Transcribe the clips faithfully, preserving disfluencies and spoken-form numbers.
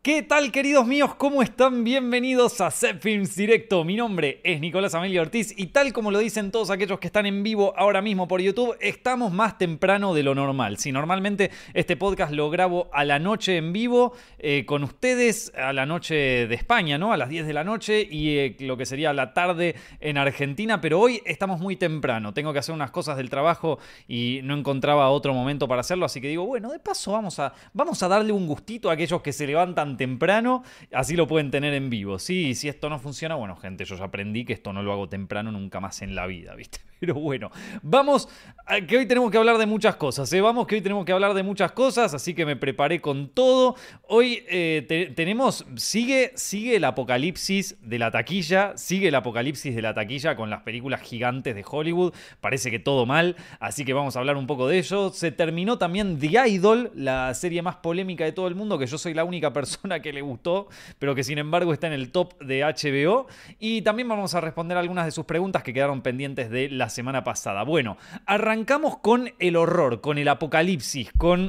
¿Qué tal, queridos míos? ¿Cómo están? Bienvenidos a Zepfilms Directo. Mi nombre es Nicolás Amelio Ortiz y tal como lo dicen todos aquellos que están en vivo ahora mismo por YouTube, estamos más temprano de lo normal. Si normalmente este podcast lo grabo a la noche en vivo eh, con ustedes, a la noche de España, ¿no? A las diez de la noche y eh, lo que sería la tarde en Argentina, pero hoy estamos muy temprano. Tengo que hacer unas cosas del trabajo y no encontraba otro momento para hacerlo, así que digo, bueno, de paso vamos a, vamos a darle un gustito a aquellos que se levantan temprano, así lo pueden tener en vivo. Sí, si esto no funciona, bueno, gente, yo ya aprendí que esto no lo hago temprano nunca más en la vida, ¿viste? Pero bueno, vamos, a que hoy tenemos que hablar de muchas cosas, ¿eh? Vamos, que hoy tenemos que hablar de muchas cosas, así que me preparé con todo. Hoy eh, te, tenemos, sigue, sigue el apocalipsis de la taquilla, sigue el apocalipsis de la taquilla con las películas gigantes de Hollywood, parece que todo mal, así que vamos a hablar un poco de ello. Se terminó también The Idol, la serie más polémica de todo el mundo, que yo soy la única persona que le gustó, pero que sin embargo está en el top de H B O. Y también vamos a responder algunas de sus preguntas que quedaron pendientes de la semana pasada. Bueno, arrancamos con el horror, con el apocalipsis, con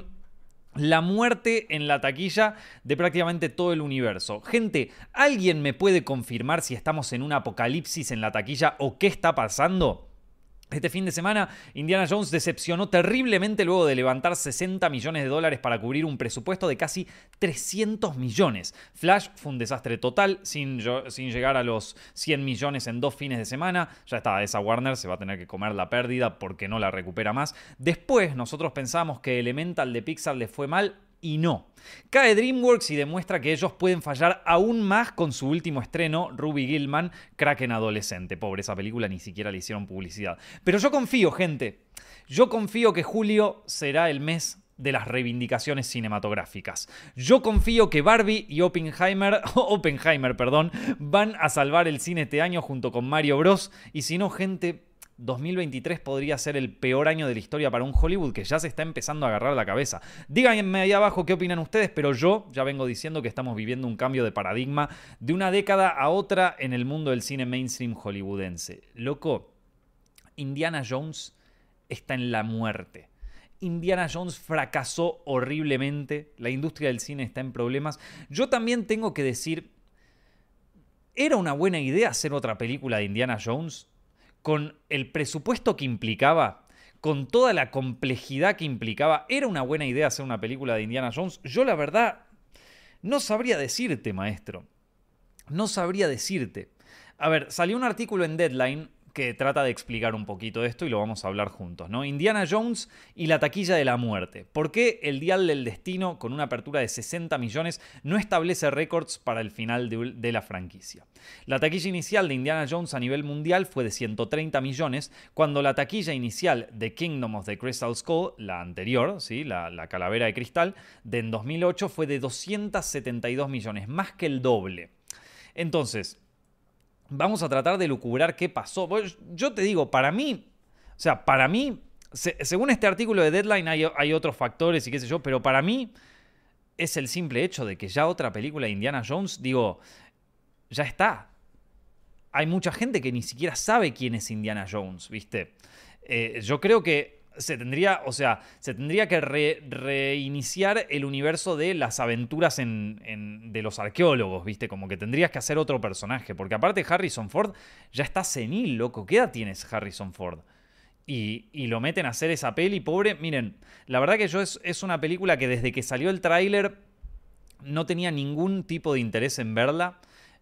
la muerte en la taquilla de prácticamente todo el universo. Gente, ¿alguien me puede confirmar si estamos en un apocalipsis en la taquilla o qué está pasando? Este fin de semana, Indiana Jones decepcionó terriblemente luego de levantar sesenta millones de dólares para cubrir un presupuesto de casi trescientos millones. Flash fue un desastre total, sin, sin llegar a los cien millones en dos fines de semana. Ya está, esa Warner se va a tener que comer la pérdida porque no la recupera más. Después, nosotros pensamos que Elemental de Pixar le fue mal. Y no. Cae DreamWorks y demuestra que ellos pueden fallar aún más con su último estreno, Ruby Gillman, Kraken Adolescente. Pobre, esa película ni siquiera le hicieron publicidad. Pero yo confío, gente. Yo confío que julio será el mes de las reivindicaciones cinematográficas. Yo confío que Barbie y Oppenheimer, Oppenheimer, perdón, van a salvar el cine este año junto con Mario Bros. Y si no, gente, dos mil veintitrés podría ser el peor año de la historia para un Hollywood que ya se está empezando a agarrar la cabeza. Díganme ahí abajo qué opinan ustedes, pero yo ya vengo diciendo que estamos viviendo un cambio de paradigma de una década a otra en el mundo del cine mainstream hollywoodense. Loco, Indiana Jones está en la muerte. Indiana Jones fracasó horriblemente, la industria del cine está en problemas. Yo también tengo que decir, ¿era una buena idea hacer otra película de Indiana Jones? Con el presupuesto que implicaba, con toda la complejidad que implicaba, ¿era una buena idea hacer una película de Indiana Jones? Yo la verdad no sabría decirte, maestro. No sabría decirte. A ver, salió un artículo en Deadline que trata de explicar un poquito esto y lo vamos a hablar juntos, ¿no? Indiana Jones y la taquilla de la muerte. ¿Por qué el Dial del Destino, con una apertura de sesenta millones, no establece récords para el final de, de la franquicia? La taquilla inicial de Indiana Jones a nivel mundial fue de ciento treinta millones, cuando la taquilla inicial de Kingdom of the Crystal Skull, la anterior, ¿sí? la, la calavera de cristal, de en dos mil ocho fue de doscientos setenta y dos millones, más que el doble. Entonces, vamos a tratar de lucubrar qué pasó. Yo te digo, para mí, o sea, para mí, se, según este artículo de Deadline hay, hay otros factores y qué sé yo, pero para mí es el simple hecho de que ya otra película de Indiana Jones, digo, ya está. Hay mucha gente que ni siquiera sabe quién es Indiana Jones, ¿viste? Eh, yo creo que se tendría, o sea, se tendría que re, reiniciar el universo de las aventuras en, en, de los arqueólogos, ¿viste? Como que tendrías que hacer otro personaje, porque aparte Harrison Ford ya está senil, loco. ¿Qué edad tienes Harrison Ford? Y, y lo meten a hacer esa peli, pobre. Miren, la verdad que yo es, es una película que desde que salió el tráiler no tenía ningún tipo de interés en verla.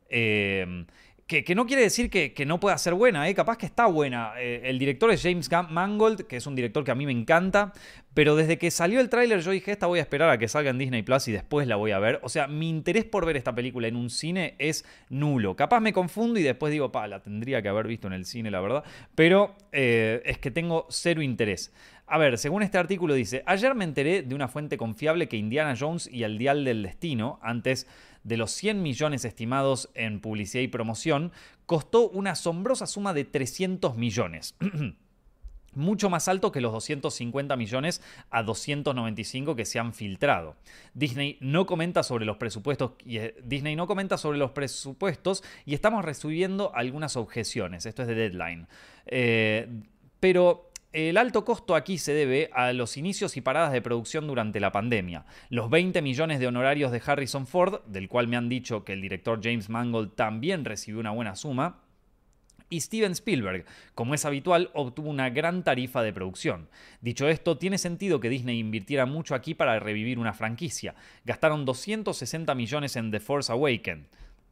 Eh... Que, que no quiere decir que, que no pueda ser buena, ¿eh? Capaz que está buena. Eh, el director es James Mangold, que es un director que a mí me encanta, pero desde que salió el tráiler yo dije, esta voy a esperar a que salga en Disney Plus y después la voy a ver. O sea, mi interés por ver esta película en un cine es nulo. Capaz me confundo y después digo, pa, la tendría que haber visto en el cine, la verdad. Pero eh, es que tengo cero interés. A ver, según este artículo dice, ayer me enteré de una fuente confiable que Indiana Jones y el Dial del Destino, antes de los cien millones estimados en publicidad y promoción, costó una asombrosa suma de trescientos millones. Mucho más alto que los doscientos cincuenta millones a doscientos noventa y cinco que se han filtrado. Disney no comenta sobre los presupuestos y Disney no comenta sobre los presupuestos y estamos recibiendo algunas objeciones. Esto es de Deadline. Eh, pero el alto costo aquí se debe a los inicios y paradas de producción durante la pandemia. Los veinte millones de honorarios de Harrison Ford, del cual me han dicho que el director James Mangold también recibió una buena suma, y Steven Spielberg, como es habitual, obtuvo una gran tarifa de producción. Dicho esto, tiene sentido que Disney invirtiera mucho aquí para revivir una franquicia. Gastaron doscientos sesenta millones en The Force Awakens.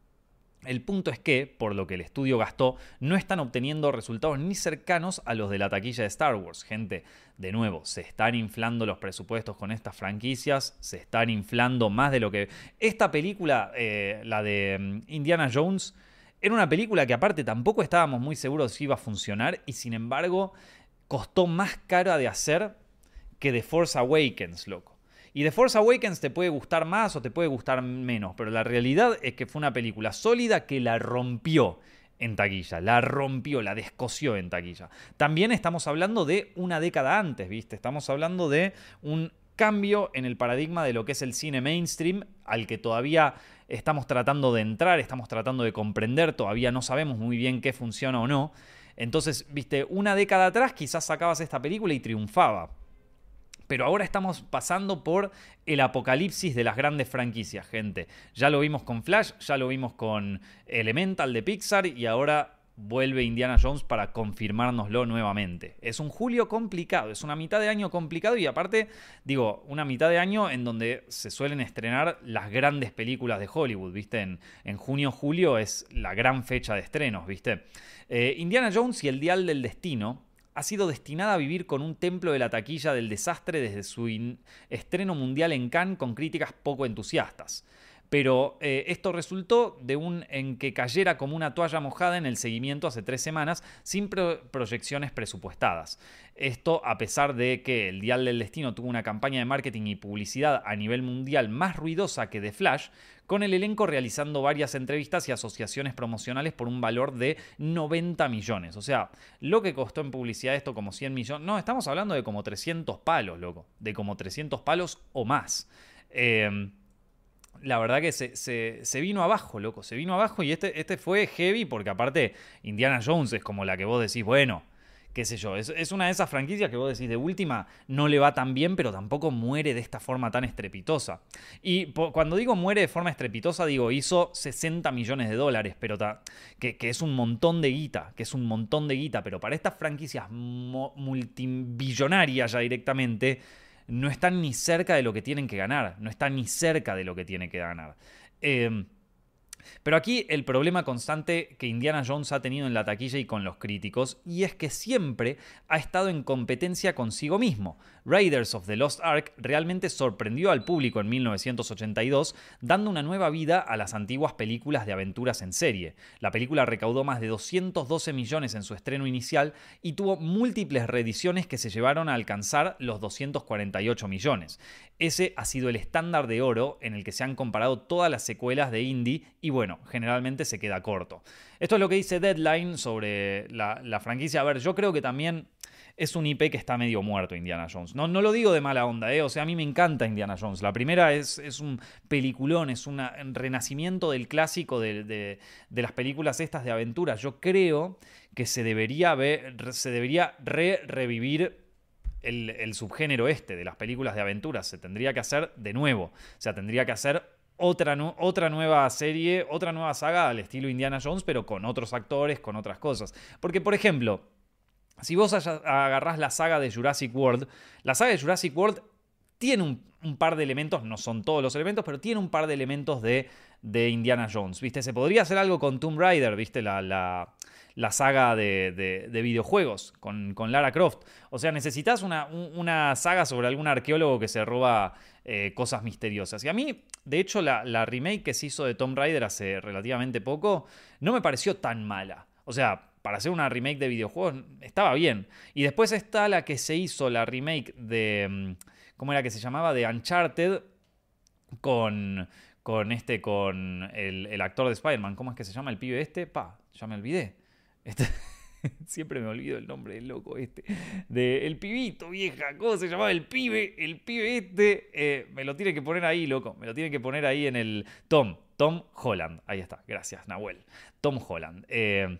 El punto es que, por lo que el estudio gastó, no están obteniendo resultados ni cercanos a los de la taquilla de Star Wars. Gente, de nuevo, se están inflando los presupuestos con estas franquicias, se están inflando más de lo que... Esta película, eh, la de Indiana Jones... Era una película que aparte tampoco estábamos muy seguros si iba a funcionar y sin embargo costó más cara de hacer que The Force Awakens, loco. Y The Force Awakens te puede gustar más o te puede gustar menos, pero la realidad es que fue una película sólida que la rompió en taquilla, la rompió, la descosió en taquilla. También estamos hablando de una década antes, ¿viste? Estamos hablando de un cambio en el paradigma de lo que es el cine mainstream, al que todavía estamos tratando de entrar, estamos tratando de comprender, todavía no sabemos muy bien qué funciona o no. Entonces, viste, una década atrás quizás sacabas esta película y triunfaba. Pero ahora estamos pasando por el apocalipsis de las grandes franquicias, gente. Ya lo vimos con Flash, ya lo vimos con Elemental de Pixar y ahora vuelve Indiana Jones para confirmárnoslo nuevamente. Es un julio complicado, es una mitad de año complicado y aparte, digo, una mitad de año en donde se suelen estrenar las grandes películas de Hollywood, ¿viste? En, en junio, julio es la gran fecha de estrenos, ¿viste? Eh, Indiana Jones y el Dial del Destino ha sido destinada a vivir con un templo de la taquilla del desastre desde su estreno mundial en Cannes con críticas poco entusiastas. Pero eh, esto resultó de un en que cayera como una toalla mojada en el seguimiento hace tres semanas sin pro proyecciones presupuestadas. Esto a pesar de que el Dial del Destino tuvo una campaña de marketing y publicidad a nivel mundial más ruidosa que The Flash, con el elenco realizando varias entrevistas y asociaciones promocionales por un valor de noventa millones. O sea, lo que costó en publicidad esto como cien millones... No, estamos hablando de como trescientos palos, loco. De como trescientos palos o más. Eh... La verdad que se, se, se vino abajo, loco, se vino abajo y este, este fue heavy porque aparte Indiana Jones es como la que vos decís, bueno, qué sé yo, es, es una de esas franquicias que vos decís de última no le va tan bien, pero tampoco muere de esta forma tan estrepitosa. Y po, cuando digo muere de forma estrepitosa, digo hizo sesenta millones de dólares, pero ta, que, que es un montón de guita, que es un montón de guita, pero para estas franquicias multibillonarias ya directamente... no están ni cerca de lo que tienen que ganar. No están ni cerca de lo que tienen que ganar. Eh, pero aquí el problema constante que Indiana Jones ha tenido en la taquilla y con los críticos, y es que siempre ha estado en competencia consigo mismo. Raiders of the Lost Ark realmente sorprendió al público en mil novecientos ochenta y dos, dando una nueva vida a las antiguas películas de aventuras en serie. La película recaudó más de doscientos doce millones en su estreno inicial y tuvo múltiples reediciones que se llevaron a alcanzar los doscientos cuarenta y ocho millones. Ese ha sido el estándar de oro en el que se han comparado todas las secuelas de Indy y bueno, generalmente se queda corto. Esto es lo que dice Deadline sobre la, la franquicia. A ver, yo creo que también es un I P que está medio muerto Indiana Jones. No, no lo digo de mala onda, ¿eh? O sea, a mí me encanta Indiana Jones. La primera es, es un peliculón, es un renacimiento del clásico de, de, de las películas estas de aventuras. Yo creo que se debería, ver, se debería re-revivir el, el subgénero este de las películas de aventuras. Se tendría que hacer de nuevo. O sea, tendría que hacer Otra, nu otra nueva serie, otra nueva saga al estilo Indiana Jones, pero con otros actores, con otras cosas. Porque, por ejemplo, si vos agarrás la saga de Jurassic World, la saga de Jurassic World tiene un, un par de elementos, no son todos los elementos, pero tiene un par de elementos de, de Indiana Jones, ¿viste? Se podría hacer algo con Tomb Raider, ¿viste? La, la, la saga de, de, de videojuegos con, con Lara Croft. O sea, necesitas una, una saga sobre algún arqueólogo que se roba eh, cosas misteriosas. Y a mí, de hecho, la, la remake que se hizo de Tomb Raider hace relativamente poco no me pareció tan mala. O sea, para hacer una remake de videojuegos estaba bien. Y después está la que se hizo, la remake de... ¿Cómo era que se llamaba? De Uncharted con... Con este, con el, el actor de Spider-Man. ¿Cómo es que se llama el pibe este? Pa, ya me olvidé. Este, siempre me olvido el nombre del loco este. De el pibito, vieja. ¿Cómo se llamaba el pibe? El pibe este. Eh, me lo tiene que poner ahí, loco. Me lo tiene que poner ahí en el... Tom. Tom Holland. Ahí está. Gracias, Nahuel. Tom Holland. Eh,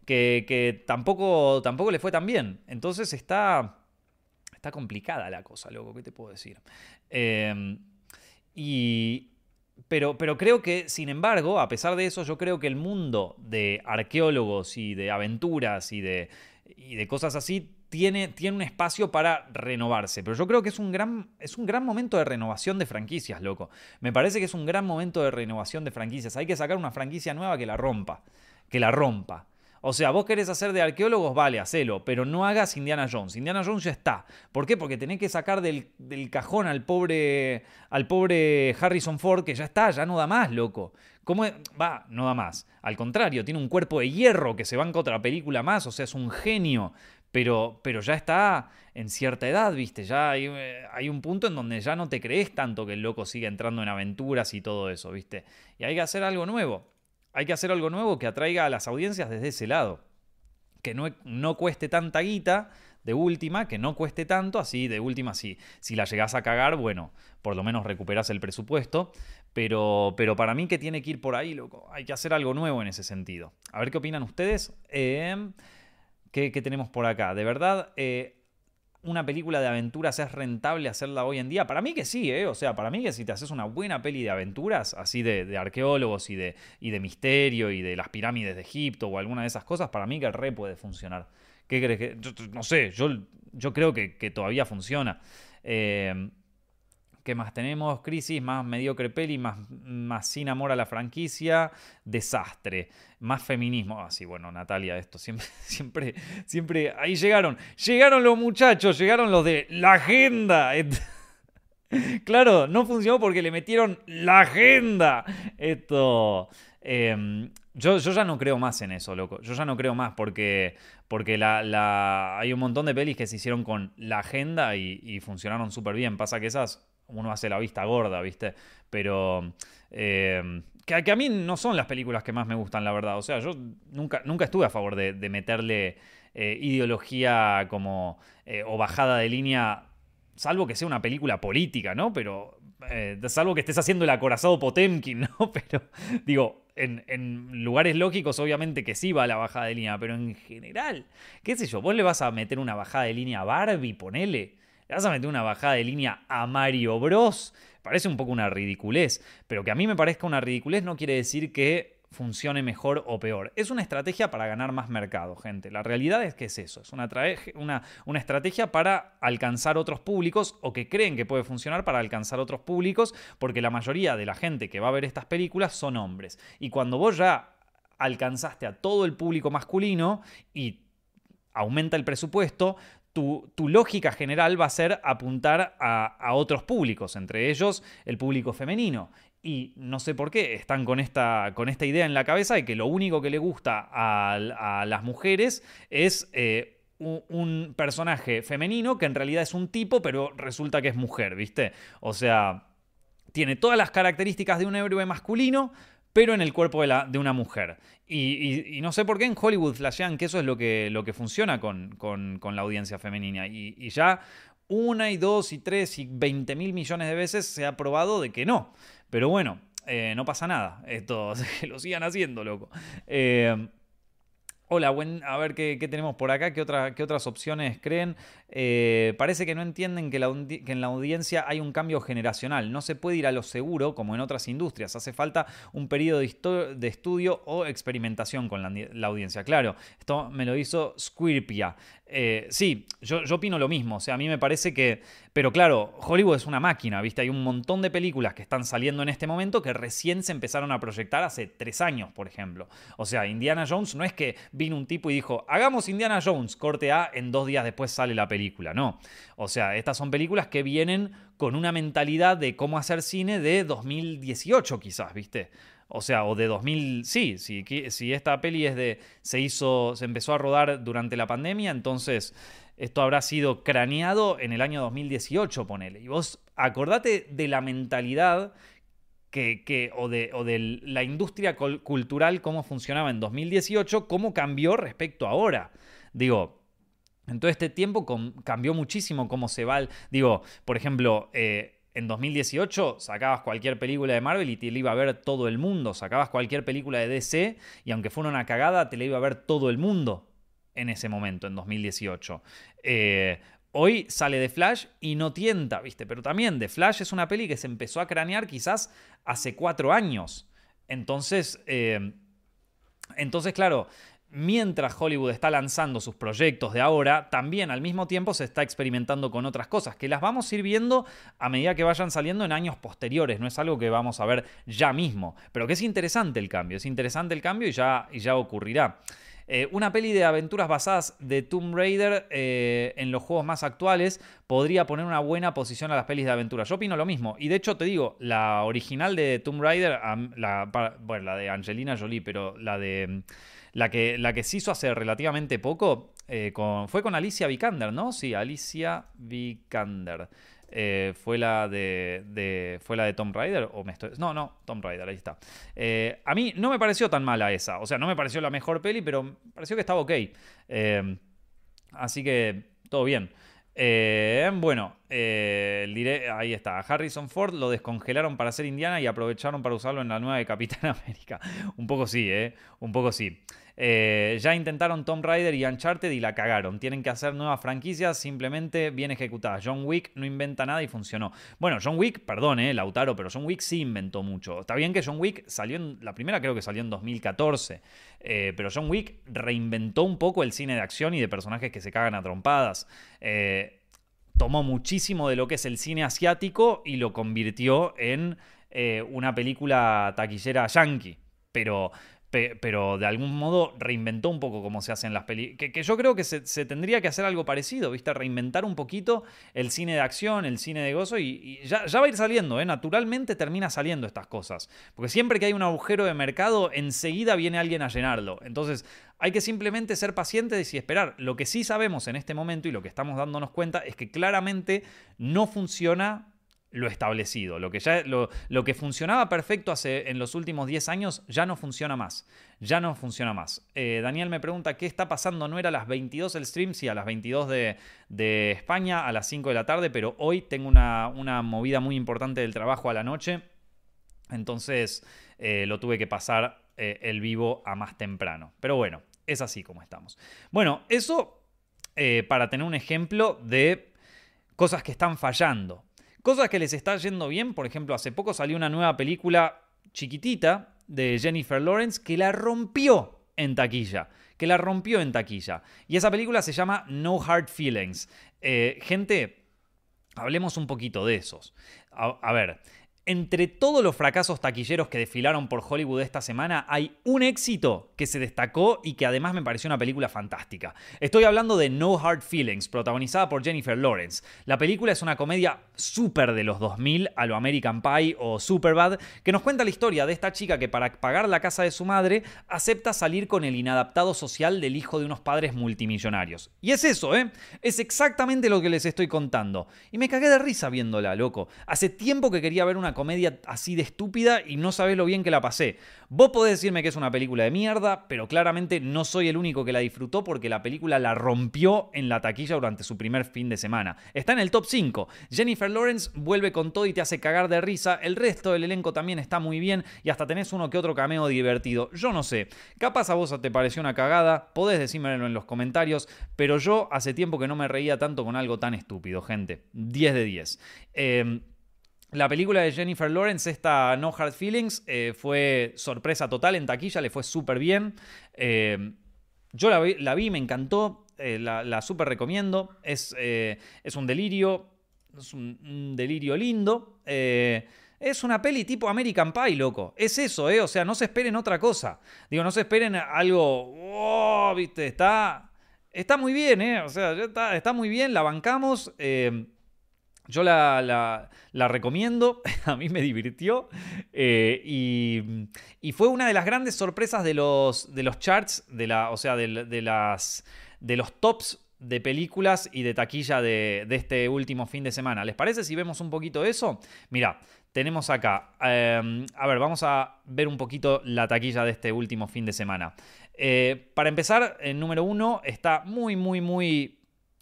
que, que tampoco, tampoco le fue tan bien. Entonces está, está complicada la cosa, loco, ¿qué te puedo decir? Eh, y... Pero, pero creo que, sin embargo, a pesar de eso, yo creo que el mundo de arqueólogos y de aventuras y de, y de cosas así tiene, tiene un espacio para renovarse. Pero yo creo que es un, gran, es un gran momento de renovación de franquicias, loco. Me parece que es un gran momento de renovación de franquicias. Hay que sacar una franquicia nueva que la rompa. Que la rompa. O sea, vos querés hacer de arqueólogos, vale, hacelo, pero no hagas Indiana Jones. Indiana Jones ya está. ¿Por qué? Porque tenés que sacar del, del cajón al pobre, al pobre Harrison Ford, que ya está, ya no da más, loco. ¿Cómo es? Va, no da más. Al contrario, tiene un cuerpo de hierro que se banca otra película más, o sea, es un genio. Pero, pero ya está en cierta edad, ¿viste? Ya hay, hay un punto en donde ya no te crees tanto que el loco siga entrando en aventuras y todo eso, ¿viste? Y hay que hacer algo nuevo. Hay que hacer algo nuevo que atraiga a las audiencias desde ese lado. Que no, no cueste tanta guita, de última, que no cueste tanto, así de última, si, si la llegás a cagar, bueno, por lo menos recuperás el presupuesto. Pero, pero para mí que tiene que ir por ahí, loco. Hay que hacer algo nuevo en ese sentido. A ver qué opinan ustedes. Eh, ¿qué, ¿Qué tenemos por acá? De verdad... Eh, ¿Una película de aventuras es rentable hacerla hoy en día? Para mí que sí, ¿eh? O sea, para mí que si te haces una buena peli de aventuras, así de, de arqueólogos y de, y de misterio y de las pirámides de Egipto o alguna de esas cosas, para mí que re puede funcionar. ¿Qué crees que...? Yo, no sé, yo, yo creo que, que todavía funciona. Eh, ¿Qué más tenemos? Crisis, más mediocre peli, más, más sin amor a la franquicia, desastre, más feminismo. Ah, sí, bueno, Natalia, esto siempre, siempre, siempre, ahí llegaron, llegaron los muchachos, llegaron los de la agenda. Claro, no funcionó porque le metieron la agenda. Esto, eh, yo, yo ya no creo más en eso, loco. Yo ya no creo más porque, porque la, la, hay un montón de pelis que se hicieron con la agenda y, y funcionaron súper bien. Pasa que esas... uno hace la vista gorda, ¿viste? Pero eh, que, que a mí no son las películas que más me gustan, la verdad. O sea, yo nunca, nunca estuve a favor de, de meterle eh, ideología como eh, o bajada de línea, salvo que sea una película política, ¿no? Pero eh, salvo que estés haciendo el acorazado Potemkin, ¿no? Pero digo, en, en lugares lógicos obviamente que sí va la bajada de línea, pero en general, qué sé yo, vos le vas a meter una bajada de línea a Barbie, ponele... ¿Le vas a meter una bajada de línea a Mario Bros? Parece un poco una ridiculez, pero que a mí me parezca una ridiculez no quiere decir que funcione mejor o peor. Es una estrategia para ganar más mercado, gente. La realidad es que es eso, es una, una, una estrategia para alcanzar otros públicos o que creen que puede funcionar para alcanzar otros públicos, porque la mayoría de la gente que va a ver estas películas son hombres. Y cuando vos ya alcanzaste a todo el público masculino y aumenta el presupuesto, Tu, tu lógica general va a ser apuntar a, a otros públicos, entre ellos el público femenino. Y no sé por qué están con esta, con esta idea en la cabeza de que lo único que le gusta a, a las mujeres es eh, un, un personaje femenino que en realidad es un tipo, pero resulta que es mujer, ¿viste? O sea, tiene todas las características de un héroe masculino, pero en el cuerpo de, la, de una mujer. Y, y, y no sé por qué en Hollywood flashean que eso es lo que, lo que funciona con, con, con la audiencia femenina. Y, y ya una y dos y tres y veinte mil millones de veces se ha probado de que no. Pero bueno, eh, no pasa nada. Esto, que lo sigan haciendo, loco. Eh, Hola, buen, a ver qué, qué tenemos por acá, qué, otra, qué otras opciones creen. Eh, parece que no entienden que, la, que en la audiencia hay un cambio generacional. No se puede ir a lo seguro como en otras industrias. Hace falta un periodo de, de estudio o experimentación con la, la audiencia. Claro, esto me lo hizo Squirpia. Eh, sí, yo, yo opino lo mismo. O sea, a mí me parece que... Pero claro, Hollywood es una máquina, ¿viste? Hay un montón de películas que están saliendo en este momento que recién se empezaron a proyectar hace tres años, por ejemplo. O sea, Indiana Jones no es que vino un tipo y dijo, hagamos Indiana Jones, corte A, en dos días después sale la película. No. O sea, estas son películas que vienen con una mentalidad de cómo hacer cine de dos mil dieciocho quizás, ¿viste? O sea, o de dos mil... Sí, si, si esta peli es de... Se hizo... Se empezó a rodar durante la pandemia, entonces esto habrá sido craneado en el año dos mil dieciocho, ponele. Y vos acordate de la mentalidad que, que, o, de, o de la industria cultural, cómo funcionaba en dos mil dieciocho, cómo cambió respecto a ahora. Digo... En todo este tiempo com- cambió muchísimo cómo se va... El, digo, por ejemplo... Eh, en dos mil dieciocho sacabas cualquier película de Marvel y te la iba a ver todo el mundo. Sacabas cualquier película de D C y aunque fuera una cagada, te la iba a ver todo el mundo en ese momento, en dos mil dieciocho. Eh, hoy sale The Flash y no tienta, ¿viste? Pero también The Flash es una peli que se empezó a cranear quizás hace cuatro años. Entonces, eh, entonces claro... Mientras Hollywood está lanzando sus proyectos de ahora, también al mismo tiempo se está experimentando con otras cosas, que las vamos a ir viendo a medida que vayan saliendo en años posteriores. No es algo que vamos a ver ya mismo, pero que es interesante el cambio. Es interesante el cambio y ya, y ya ocurrirá. Eh, una peli de aventuras basadas de Tomb Raider eh, en los juegos más actuales podría poner una buena posición a las pelis de aventura. Yo opino lo mismo. Y de hecho te digo, la original de Tomb Raider, la, bueno, la de Angelina Jolie, pero la de... La que, la que se hizo hace relativamente poco eh, con, fue con Alicia Vikander, ¿no? Sí, Alicia Vikander. Eh, fue, la de, de, ¿Fue la de Tomb Raider? ¿O me estoy... No, no, Tomb Raider, ahí está. Eh, a mí no me pareció tan mala esa. O sea, no me pareció la mejor peli, pero me pareció que estaba ok. Eh, así que todo bien. Eh, bueno, eh, diré, ahí está. Harrison Ford lo descongelaron para hacer Indiana y aprovecharon para usarlo en la nueva de Capitán América. Un poco sí, ¿eh? Un poco sí. Eh, ya intentaron Tomb Raider y Uncharted y la cagaron. Tienen que hacer nuevas franquicias simplemente bien ejecutadas. John Wick no inventa nada y funcionó. Bueno, John Wick, perdón, eh, Lautaro, pero John Wick sí inventó mucho. Está bien que John Wick salió en... La primera creo que salió en dos mil catorce. Eh, pero John Wick reinventó un poco el cine de acción y de personajes que se cagan a trompadas. Eh, tomó muchísimo de lo que es el cine asiático y lo convirtió en eh, una película taquillera yankee. Pero... pero de algún modo reinventó un poco cómo se hacen las películas. Que, que yo creo que se, se tendría que hacer algo parecido, ¿viste? Reinventar un poquito el cine de acción, el cine de gozo y, y ya, ya va a ir saliendo, ¿eh? Naturalmente termina saliendo estas cosas. Porque siempre que hay un agujero de mercado, enseguida viene alguien a llenarlo. Entonces hay que simplemente ser pacientes y esperar. Lo que sí sabemos en este momento y lo que estamos dándonos cuenta es que claramente no funciona lo establecido. Lo que, ya, lo, lo que funcionaba perfecto hace, en los últimos diez años ya no funciona más. Ya no funciona más. Eh, Daniel me pregunta qué está pasando. No era a las veintidós el stream, sí, a las veintidós de, de España, a las cinco de la tarde, pero hoy tengo una, una movida muy importante del trabajo a la noche. Entonces eh, lo tuve que pasar eh, el vivo a más temprano. Pero bueno, es así como estamos. Bueno, eso eh, para tener un ejemplo de cosas que están fallando. Cosas que les está yendo bien, por ejemplo, hace poco salió una nueva película chiquitita de Jennifer Lawrence que la rompió en taquilla. Que la rompió en taquilla. Y esa película se llama No Hard Feelings. Eh, gente, hablemos un poquito de esos. A, a ver, entre todos los fracasos taquilleros que desfilaron por Hollywood esta semana, hay un éxito que se destacó y que además me pareció una película fantástica. Estoy hablando de No Hard Feelings, protagonizada por Jennifer Lawrence. La película es una comedia súper de los dos mil, a lo American Pie o Superbad, que nos cuenta la historia de esta chica que para pagar la casa de su madre acepta salir con el inadaptado social del hijo de unos padres multimillonarios. Y es eso, ¿eh? Es exactamente lo que les estoy contando. Y me cagué de risa viéndola, loco. Hace tiempo que quería ver una comedia así de estúpida y no sabés lo bien que la pasé. Vos podés decirme que es una película de mierda, pero claramente no soy el único que la disfrutó porque la película la rompió en la taquilla durante su primer fin de semana. Está en el top cinco. Jennifer Lawrence vuelve con todo y te hace cagar de risa. El resto del elenco también está muy bien y hasta tenés uno que otro cameo divertido. Yo no sé. Capaz a vos te pareció una cagada, podés decírmelo en los comentarios, pero yo hace tiempo que no me reía tanto con algo tan estúpido, gente. diez de diez. Eh... La película de Jennifer Lawrence, esta No Hard Feelings, eh, fue sorpresa total en taquilla, le fue súper bien. Eh, yo la vi, la vi, me encantó, eh, la, la súper recomiendo. Es, eh, es un delirio, es un, un delirio lindo. Eh, es una peli tipo American Pie, loco. Es eso, ¿eh? O sea, no se esperen otra cosa. Digo, no se esperen algo... Oh, ¿viste? Está, está muy bien, ¿eh? O sea, está, está muy bien, la bancamos... Eh, Yo la, la, la recomiendo, a mí me divirtió eh, y, y fue una de las grandes sorpresas de los, de los charts, de la, o sea, de, de, las, de los tops de películas y de taquilla de, de este último fin de semana. ¿Les parece si vemos un poquito eso? Mirá, tenemos acá, eh, a ver, vamos a ver un poquito la taquilla de este último fin de semana. Eh, para empezar, el número uno está muy, muy, muy...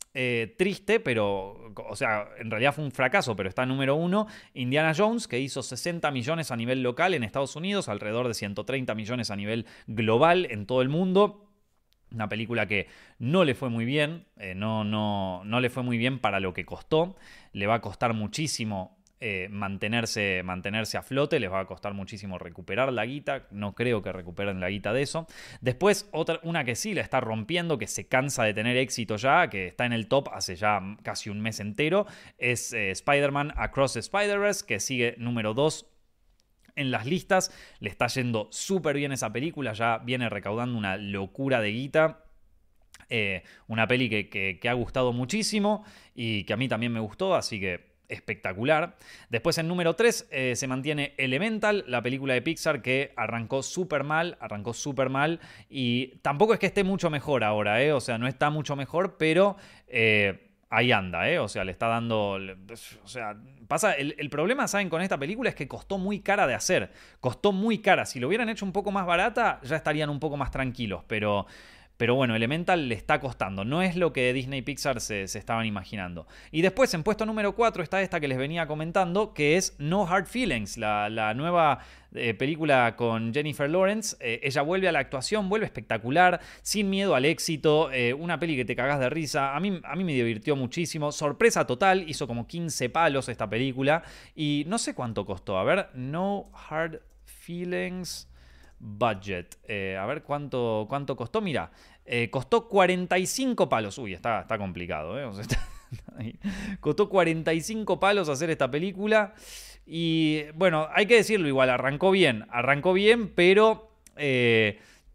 Eh, triste, pero, o sea, en realidad fue un fracaso, pero está número uno. Indiana Jones, que hizo sesenta millones a nivel local en Estados Unidos, alrededor de ciento treinta millones a nivel global en todo el mundo. Una película que no le fue muy bien, eh, no, no, no le fue muy bien para lo que costó. Le va a costar muchísimo eh, mantenerse, mantenerse a flote, les va a costar muchísimo recuperar la guita. No creo que recuperen la guita de eso. Después, otra, una que sí la está rompiendo, que se cansa de tener éxito ya, que está en el top hace ya casi un mes entero, es eh, Spider-Man Across the Spider-Verse, que sigue número dos en las listas. Le está yendo súper bien esa película, ya viene recaudando una locura de guita. Eh, una peli que, que, que ha gustado muchísimo y que a mí también me gustó, así que espectacular. Después en número tres eh, se mantiene Elemental, la película de Pixar que arrancó súper mal, arrancó súper mal y tampoco es que esté mucho mejor ahora, ¿eh? O sea, no está mucho mejor, pero... Eh, ahí anda, ¿eh? O sea, le está dando... O sea, pasa... El, el problema, ¿saben? Con esta película es que costó muy cara de hacer. Costó muy cara. Si lo hubieran hecho un poco más barata, ya estarían un poco más tranquilos. Pero... Pero bueno, Elemental le está costando. No es lo que Disney y Pixar se, se estaban imaginando. Y después, en puesto número cuatro, está esta que les venía comentando, que es No Hard Feelings, la, la nueva eh, película con Jennifer Lawrence. Eh, ella vuelve a la actuación, vuelve espectacular, sin miedo al éxito. Eh, una peli que te cagás de risa. A mí, a mí me divirtió muchísimo. Sorpresa total, hizo como quince palos esta película. Y no sé cuánto costó. A ver, No Hard Feelings... Budget. Eh, a ver cuánto, cuánto costó. Mira, eh, costó cuarenta y cinco palos. Uy, está, está complicado, ¿eh? O sea, está, está ahí. Costó cuarenta y cinco palos hacer esta película. Y bueno, hay que decirlo igual, arrancó bien. Arrancó bien, pero... Eh,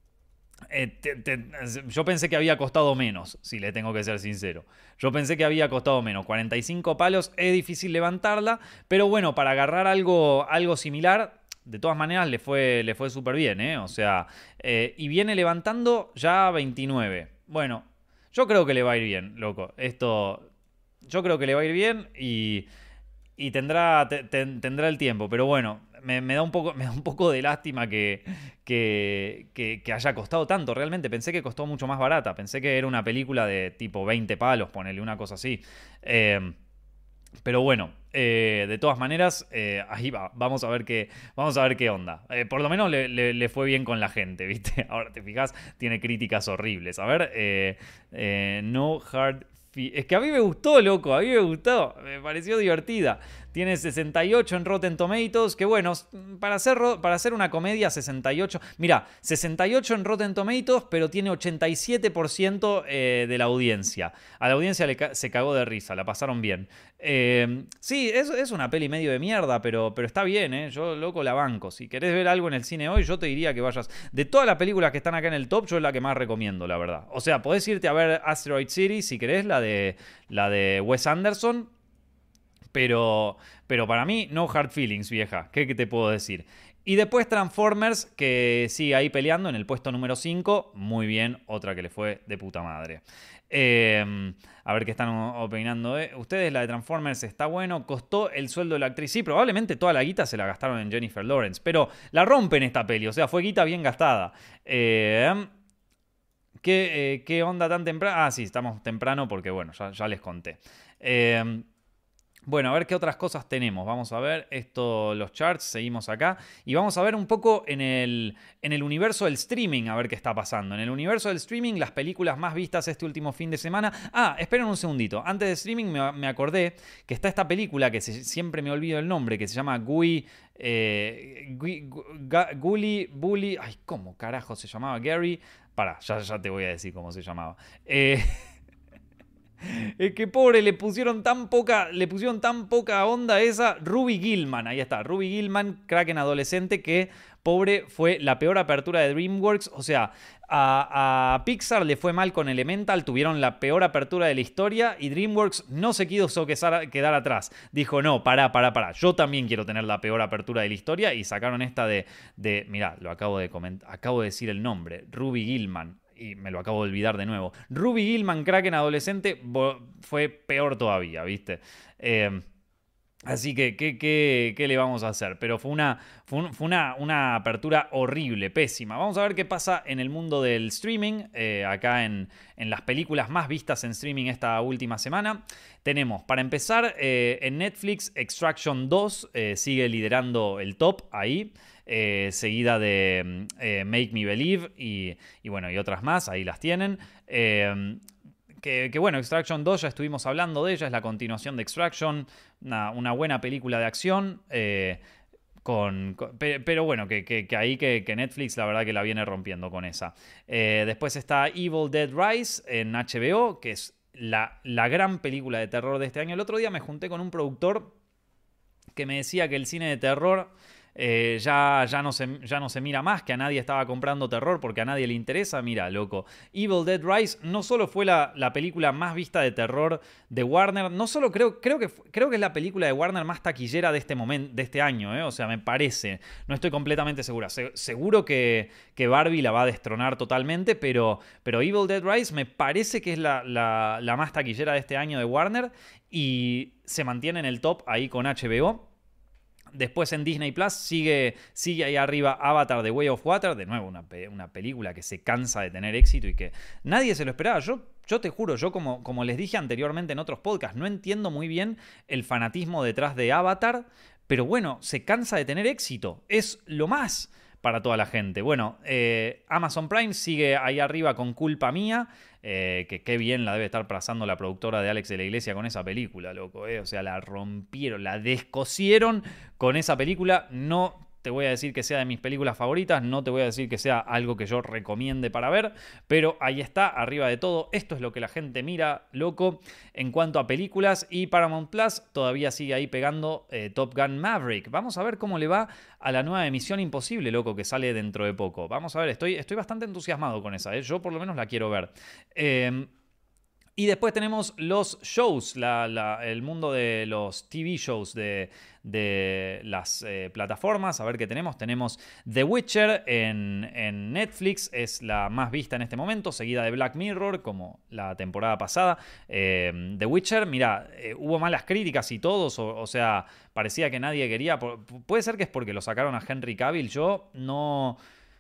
eh, te, te, yo pensé que había costado menos, si le tengo que ser sincero. Yo pensé que había costado menos. cuarenta y cinco palos, es difícil levantarla. Pero bueno, para agarrar algo, algo similar... De todas maneras, le fue, le fue súper bien, ¿eh? O sea, eh, y viene levantando ya veintinueve. Bueno, yo creo que le va a ir bien, loco. Esto, yo creo que le va a ir bien y, y tendrá, te, te, tendrá el tiempo. Pero bueno, me, me, da un poco, me da un poco de lástima que, que, que, que haya costado tanto. Realmente pensé que costó mucho más barata. Pensé que era una película de tipo veinte palos, ponele una cosa así. Eh... Pero bueno, eh, de todas maneras, eh, ahí va. Vamos a ver qué, vamos a ver qué onda. Eh, por lo menos le, le, le fue bien con la gente, ¿viste? Ahora te fijas, tiene críticas horribles. A ver, eh, eh, No Hard... Es que a mí me gustó, loco, a mí me gustó. Me pareció divertida. Tiene sesenta y ocho en Rotten Tomatoes, que bueno, para hacer, para hacer una comedia, sesenta y ocho... Mira, sesenta y ocho en Rotten Tomatoes, pero tiene ochenta y siete por ciento eh, de la audiencia. A la audiencia le ca se cagó de risa, la pasaron bien. Eh, sí, es, es una peli medio de mierda, pero, pero está bien, ¿eh? Yo, loco, la banco. Si querés ver algo en el cine hoy, yo te diría que vayas... De todas las películas que están acá en el top, yo es la que más recomiendo, la verdad. O sea, podés irte a ver Asteroid City, si querés, la de, la de Wes Anderson. Pero, pero para mí, no hard feelings, vieja. ¿Qué, qué te puedo decir? Y después Transformers, que sigue ahí peleando en el puesto número cinco. Muy bien, otra que le fue de puta madre. Eh, a ver qué están opinando. ¿eh? Ustedes, la de Transformers está bueno. Costó el sueldo de la actriz. Sí, probablemente toda la guita se la gastaron en Jennifer Lawrence. Pero la rompen esta peli. O sea, fue guita bien gastada. Eh... ¿Qué, eh, ¿Qué onda tan temprano? Ah, sí, estamos temprano porque, bueno, ya, ya les conté. Eh... Bueno, a ver qué otras cosas tenemos. Vamos a ver esto, los charts, seguimos acá. Y vamos a ver un poco en el, en el universo del streaming, a ver qué está pasando. En el universo del streaming, las películas más vistas este último fin de semana. Ah, esperen un segundito. Antes de streaming me, me acordé que está esta película que se, siempre me olvido el nombre, que se llama Gui... Eh, Gui Gully, Bully... Ay, ¿cómo carajo se llamaba? Gary... Pará, ya, ya te voy a decir cómo se llamaba. Eh... Es que pobre, le pusieron tan poca, le pusieron tan poca onda a esa. Ruby Gillman, ahí está, Ruby Gillman, Kraken adolescente, que pobre fue la peor apertura de DreamWorks. O sea, a, a Pixar le fue mal con Elemental, tuvieron la peor apertura de la historia y DreamWorks no se quiso quedar atrás. Dijo, no, pará, pará, pará, yo también quiero tener la peor apertura de la historia y sacaron esta de, de mirá, lo acabo de comentar, acabo de decir el nombre, Ruby Gillman. Y me lo acabo de olvidar de nuevo. Ruby Gillman, Kraken adolescente, fue peor todavía, ¿viste? Eh, Así que, ¿qué, qué, qué le vamos a hacer? Pero fue, una, fue, un, fue una, una apertura horrible, pésima. Vamos a ver qué pasa en el mundo del streaming, eh, acá en, en las películas más vistas en streaming esta última semana. Tenemos, para empezar, eh, en Netflix, Extraction dos eh, sigue liderando el top ahí. Eh, seguida de eh, Make Me Believe y, y, bueno, y otras más, ahí las tienen. Eh, Que, que bueno, Extraction dos ya estuvimos hablando de ella, es la continuación de Extraction, una, una buena película de acción, eh, con, con, pero bueno, que, que, que ahí que, que Netflix la verdad que la viene rompiendo con esa. Eh, después está Evil Dead Rise en H B O, que es la, la gran película de terror de este año. El otro día me junté con un productor que me decía que el cine de terror... Eh, ya, ya, no se, ya no se mira más, que a nadie estaba comprando terror porque a nadie le interesa. Mira, loco, Evil Dead Rise no solo fue la, la película más vista de terror de Warner, no solo creo, creo, que, creo que es la película de Warner más taquillera de este momento, de este año, ¿eh? O sea, me parece, no estoy completamente segura. Se, seguro que, que Barbie la va a destronar totalmente, pero, pero Evil Dead Rise me parece que es la, la, la más taquillera de este año de Warner y se mantiene en el top ahí con H B O. Después en Disney Plus sigue, sigue ahí arriba Avatar The Way of Water. De nuevo, una, una película que se cansa de tener éxito y que nadie se lo esperaba. Yo, yo te juro, yo como, como les dije anteriormente en otros podcasts, no entiendo muy bien el fanatismo detrás de Avatar. Pero bueno, se cansa de tener éxito. Es lo más para toda la gente. Bueno, eh, Amazon Prime sigue ahí arriba con Culpa Mía. Eh, que qué bien la debe estar pasando la productora de Alex de la Iglesia con esa película, loco. Eh. O sea, la rompieron, la descosieron con esa película. No te voy a decir que sea de mis películas favoritas, no te voy a decir que sea algo que yo recomiende para ver, pero ahí está, arriba de todo. Esto es lo que la gente mira, loco, en cuanto a películas. Y Paramount Plus todavía sigue ahí pegando eh, Top Gun Maverick. Vamos a ver cómo le va a la nueva Misión Imposible, loco, que sale dentro de poco. Vamos a ver, estoy, estoy bastante entusiasmado con esa, ¿eh? Yo por lo menos la quiero ver. Eh, Y después tenemos los shows, la, la, el mundo de los T V shows de, de las eh, plataformas. A ver qué tenemos. Tenemos The Witcher en, en Netflix, es la más vista en este momento, seguida de Black Mirror, como la temporada pasada. Eh, The Witcher, mira, eh, hubo malas críticas y todos, o, o sea, parecía que nadie quería. Puede ser que es porque lo sacaron a Henry Cavill. Yo no...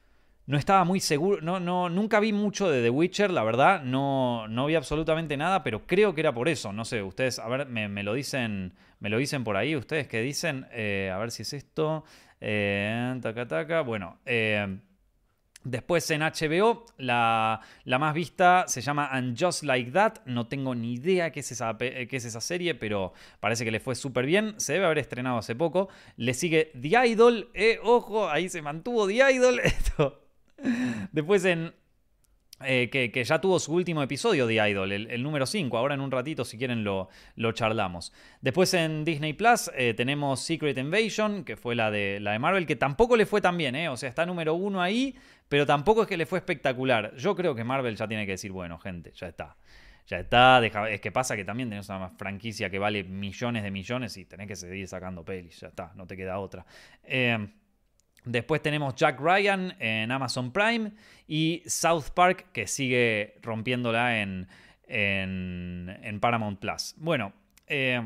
No estaba muy seguro, no, no, nunca vi mucho de The Witcher, la verdad, no, no vi absolutamente nada, pero creo que era por eso, no sé, ustedes, a ver, me, me lo dicen, me lo dicen por ahí, ustedes que dicen, eh, a ver si es esto, eh, taca, taca, bueno, eh, después en H B O, la, la más vista se llama And Just Like That. No tengo ni idea qué es esa, qué es esa serie, pero parece que le fue súper bien. Se debe haber estrenado hace poco. Le sigue The Idol. Eh, ojo, ahí se mantuvo The Idol. Esto. Después en... Eh, que, que ya tuvo su último episodio de Idol, el, el número cinco. Ahora en un ratito, si quieren, lo, lo charlamos. Después en Disney Plus eh, tenemos Secret Invasion, que fue la de, la de Marvel, que tampoco le fue tan bien, ¿eh? O sea, está número uno ahí, pero tampoco es que le fue espectacular. Yo creo que Marvel ya tiene que decir, bueno, gente, ya está. Ya está, deja, es que pasa que también tenés una franquicia que vale millones de millones y tenés que seguir sacando pelis. Ya está, no te queda otra. Eh... Después tenemos Jack Ryan en Amazon Prime y South Park, que sigue rompiéndola en, en, en Paramount Plus. Bueno, eh,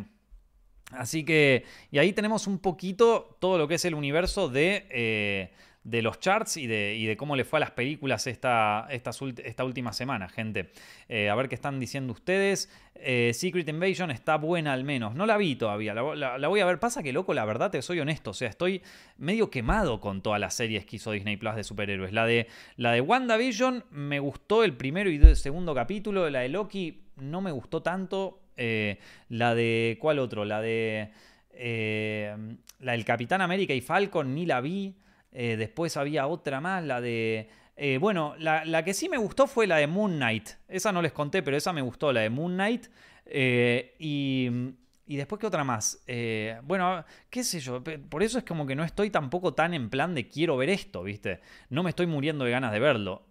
así que... Y ahí tenemos un poquito todo lo que es el universo de... Eh, de los charts y de, y de cómo le fue a las películas esta, esta, esta última semana, gente. Eh, a ver qué están diciendo ustedes. Eh, Secret Invasion está buena al menos. No la vi todavía, la, la, la voy a ver. Pasa que, loco, la verdad te soy honesto. O sea, estoy medio quemado con todas las series que hizo Disney Plus de superhéroes. La de, la de WandaVision me gustó el primero y el segundo capítulo. La de Loki no me gustó tanto. Eh, la de... ¿Cuál otro? La de... Eh, la del Capitán América y Falcon ni la vi. Eh, después había otra más, la de... Eh, bueno, la, la que sí me gustó fue la de Moon Knight. Esa no les conté, pero esa me gustó, la de Moon Knight. Eh, y, y después, ¿qué otra más? Eh, bueno, qué sé yo. Por eso es como que no estoy tampoco tan en plan de quiero ver esto, ¿viste? No me estoy muriendo de ganas de verlo.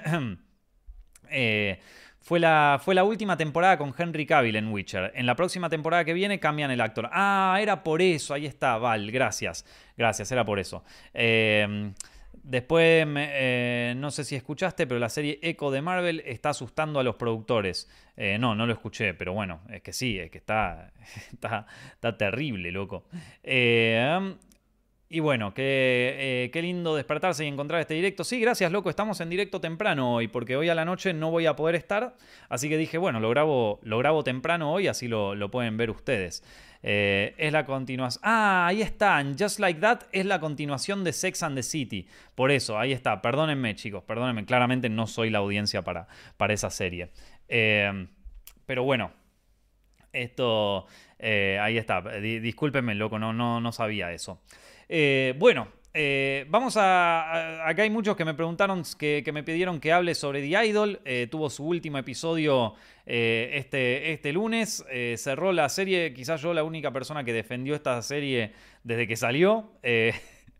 eh... Fue la, fue la última temporada con Henry Cavill en Witcher. En la próxima temporada que viene cambian el actor. Ah, era por eso. Ahí está, Val. Gracias. Gracias, era por eso. Eh, Después, me- eh, no sé si escuchaste, pero la serie Echo de Marvel está asustando a los productores. Eh, no, no lo escuché, pero bueno, es que sí, es que está, está, está terrible, loco. Eh, y bueno, qué, eh, qué lindo despertarse y encontrar este directo. Sí, gracias, loco, estamos en directo temprano hoy, porque hoy a la noche no voy a poder estar. Así que dije, bueno, lo grabo, lo grabo temprano hoy, así lo, lo pueden ver ustedes. Eh, es la continuación. Ah, ahí están. Just Like That es la continuación de Sex and the City. Por eso, ahí está. Perdónenme, chicos, perdónenme. Claramente no soy la audiencia para, para esa serie. Eh, pero bueno, esto. Eh, ahí está. Di- discúlpenme, loco, no, no, no sabía eso. Eh, bueno. eh, vamos a, a- Acá hay muchos que me preguntaron, que, que me pidieron que hable sobre The Idol. Eh, tuvo su último episodio eh, este, este lunes. Eh, cerró la serie. Quizás yo la única persona que defendió esta serie desde que salió. Eh,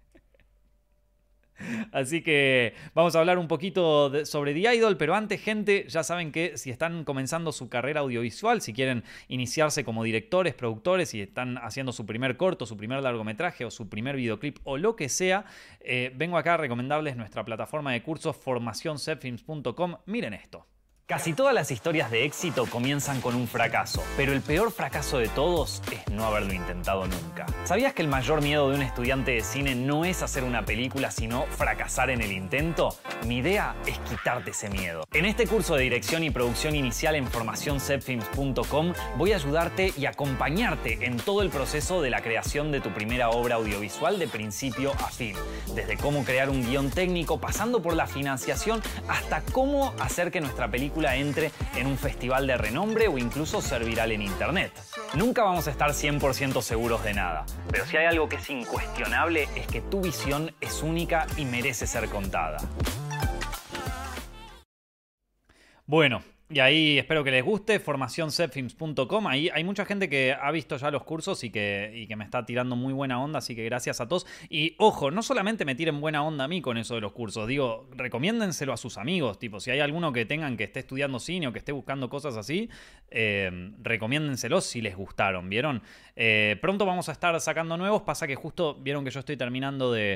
Así que vamos a hablar un poquito de- sobre The Idol, pero antes, gente, ya saben que si están comenzando su carrera audiovisual, si quieren iniciarse como directores, productores y están haciendo su primer corto, su primer largometraje o su primer videoclip o lo que sea, eh, vengo acá a recomendarles nuestra plataforma de cursos formación zepfilms punto com. Miren esto. Casi todas las historias de éxito comienzan con un fracaso, pero el peor fracaso de todos es no haberlo intentado nunca. ¿Sabías que el mayor miedo de un estudiante de cine no es hacer una película, sino fracasar en el intento? Mi idea es quitarte ese miedo. En este curso de dirección y producción inicial en formación zepfilms punto com voy a ayudarte y acompañarte en todo el proceso de la creación de tu primera obra audiovisual de principio a fin. Desde cómo crear un guión técnico, pasando por la financiación, hasta cómo hacer que nuestra película entre en un festival de renombre o incluso ser viral en internet. Nunca vamos a estar cien por ciento seguros de nada, pero si hay algo que es incuestionable es que tu visión es única y merece ser contada. Bueno, y ahí espero que les guste, formación zepfilms punto com. Ahí hay mucha gente que ha visto ya los cursos y que, y que me está tirando muy buena onda, así que gracias a todos. Y ojo, no solamente me tiren buena onda a mí con eso de los cursos, digo, recomiéndenselo a sus amigos, tipo, si hay alguno que tengan que esté estudiando cine o que esté buscando cosas así, eh, recomiéndenselos si les gustaron, ¿vieron? Eh, pronto vamos a estar sacando nuevos, pasa que justo vieron que yo estoy terminando de,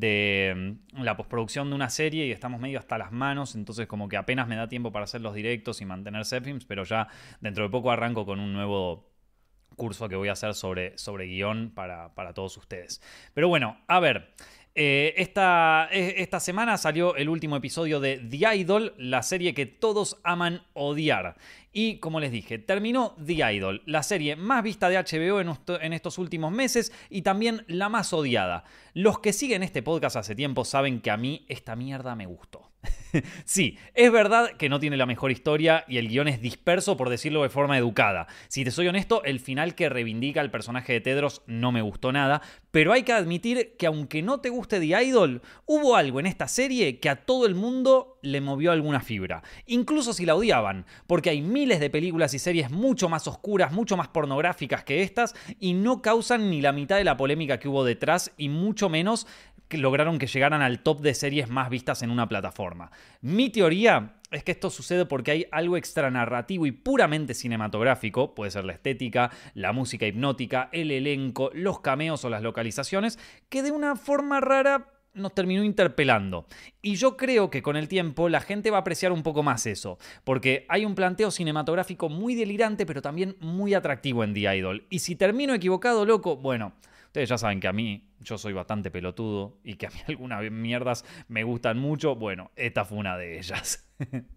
de mm, la postproducción de una serie y estamos medio hasta las manos, entonces como que apenas me da tiempo para hacer los directos y mantener Zepfilms, pero ya dentro de poco arranco con un nuevo curso que voy a hacer sobre, sobre guión para, para todos ustedes. Pero bueno, a ver, eh, esta, esta semana salió el último episodio de The Idol, la serie que todos aman odiar. Y como les dije, terminó The Idol, la serie más vista de H B O en, esto, en estos últimos meses y también la más odiada. Los que siguen este podcast hace tiempo saben que a mí esta mierda me gustó. Sí, es verdad que no tiene la mejor historia y el guión es disperso, por decirlo de forma educada. Si te soy honesto, el final que reivindica al personaje de Tedros no me gustó nada, pero hay que admitir que aunque no te guste The Idol, hubo algo en esta serie que a todo el mundo le movió alguna fibra. Incluso si la odiaban, porque hay miles de películas y series mucho más oscuras, mucho más pornográficas que estas y no causan ni la mitad de la polémica que hubo detrás y mucho menos que lograron que llegaran al top de series más vistas en una plataforma. Mi teoría es que esto sucede porque hay algo extranarrativo y puramente cinematográfico, puede ser la estética, la música hipnótica, el elenco, los cameos o las localizaciones, que de una forma rara nos terminó interpelando. Y yo creo que con el tiempo la gente va a apreciar un poco más eso, porque hay un planteo cinematográfico muy delirante, pero también muy atractivo en The Idol. Y si termino equivocado, loco, bueno, ustedes ya saben que a mí yo soy bastante pelotudo y que a mí algunas mierdas me gustan mucho. Bueno, esta fue una de ellas.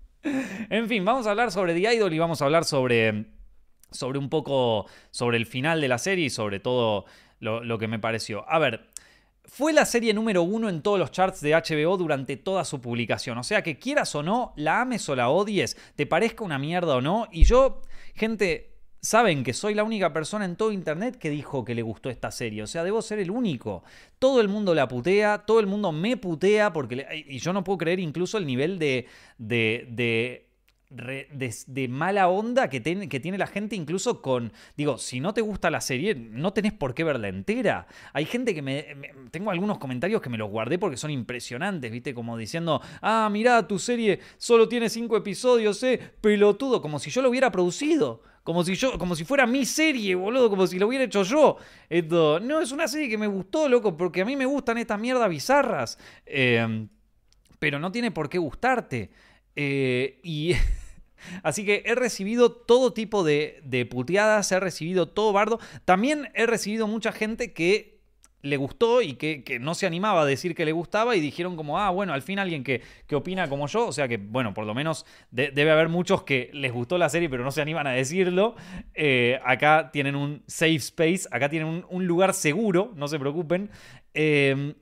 En fin, vamos a hablar sobre The Idol y vamos a hablar sobre, sobre un poco sobre el final de la serie y sobre todo lo, lo que me pareció. A ver, fue la serie número uno en todos los charts de H B O durante toda su publicación. O sea que quieras o no, la ames o la odies, te parezca una mierda o no. Y yo, gente, saben que soy la única persona en todo internet que dijo que le gustó esta serie. O sea, debo ser el único. Todo el mundo la putea, todo el mundo me putea, porque le, y yo no puedo creer incluso el nivel de... de, de De, de mala onda que, ten, que tiene la gente incluso con... Digo, si no te gusta la serie, no tenés por qué verla entera. Hay gente que me... me tengo algunos comentarios que me los guardé porque son impresionantes, ¿viste? Como diciendo, ah, mirá, tu serie solo tiene cinco episodios, ¿eh? Pelotudo, como si yo lo hubiera producido. Como si yo, como si fuera mi serie, boludo, como si lo hubiera hecho yo. Esto, no, es una serie que me gustó, loco, porque a mí me gustan estas mierdas bizarras. Eh, pero no tiene por qué gustarte. Eh, y... Así que he recibido todo tipo de, de puteadas, he recibido todo bardo. También he recibido mucha gente que le gustó y que, que no se animaba a decir que le gustaba y dijeron como, ah, bueno, al fin alguien que, que opina como yo. O sea que, bueno, por lo menos de, debe haber muchos que les gustó la serie pero no se animan a decirlo. Eh, acá tienen un safe space, acá tienen un, un lugar seguro, no se preocupen. Eh,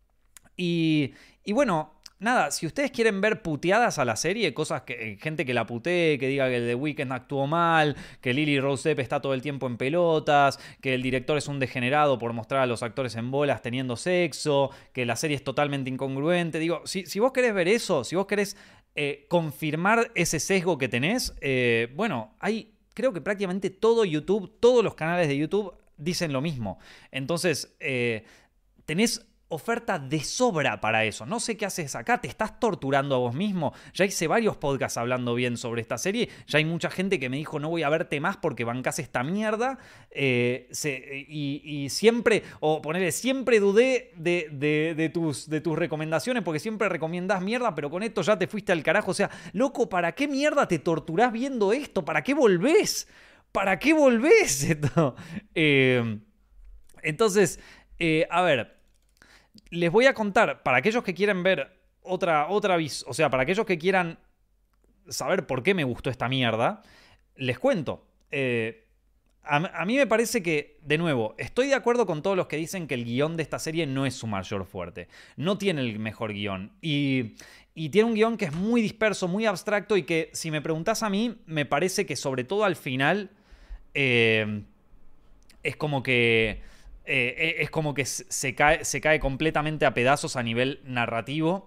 y, y bueno... Nada, si ustedes quieren ver puteadas a la serie, cosas que gente que la putee, que diga que el The Weeknd actuó mal, que Lily Rose Depp está todo el tiempo en pelotas, que el director es un degenerado por mostrar a los actores en bolas teniendo sexo, que la serie es totalmente incongruente. Digo, si, si vos querés ver eso, si vos querés eh, confirmar ese sesgo que tenés, eh, bueno, hay, creo que prácticamente todo YouTube, todos los canales de YouTube dicen lo mismo. Entonces, eh, tenés oferta de sobra para eso. No sé qué haces acá, te estás torturando a vos mismo. Ya hice varios podcasts hablando bien sobre esta serie. Ya hay mucha gente que me dijo no voy a verte más porque bancás esta mierda. Eh, se, y, y siempre, o ponerle, siempre dudé de, de, de, tus, de tus recomendaciones porque siempre recomendás mierda, pero con esto ya te fuiste al carajo. O sea, loco, ¿para qué mierda te torturás viendo esto? ¿Para qué volvés? ¿Para qué volvés? eh, entonces, eh, a ver... Les voy a contar, para aquellos que quieren ver otra, otra vis, o sea, para aquellos que quieran saber por qué me gustó esta mierda, les cuento. Eh, a, a mí me parece que, de nuevo, estoy de acuerdo con todos los que dicen que el guión de esta serie no es su mayor fuerte. No tiene el mejor guión. Y, y tiene un guión que es muy disperso, muy abstracto y que, si me preguntás a mí, me parece que sobre todo al final eh, es como que... Eh, es como que se cae, se cae completamente a pedazos a nivel narrativo.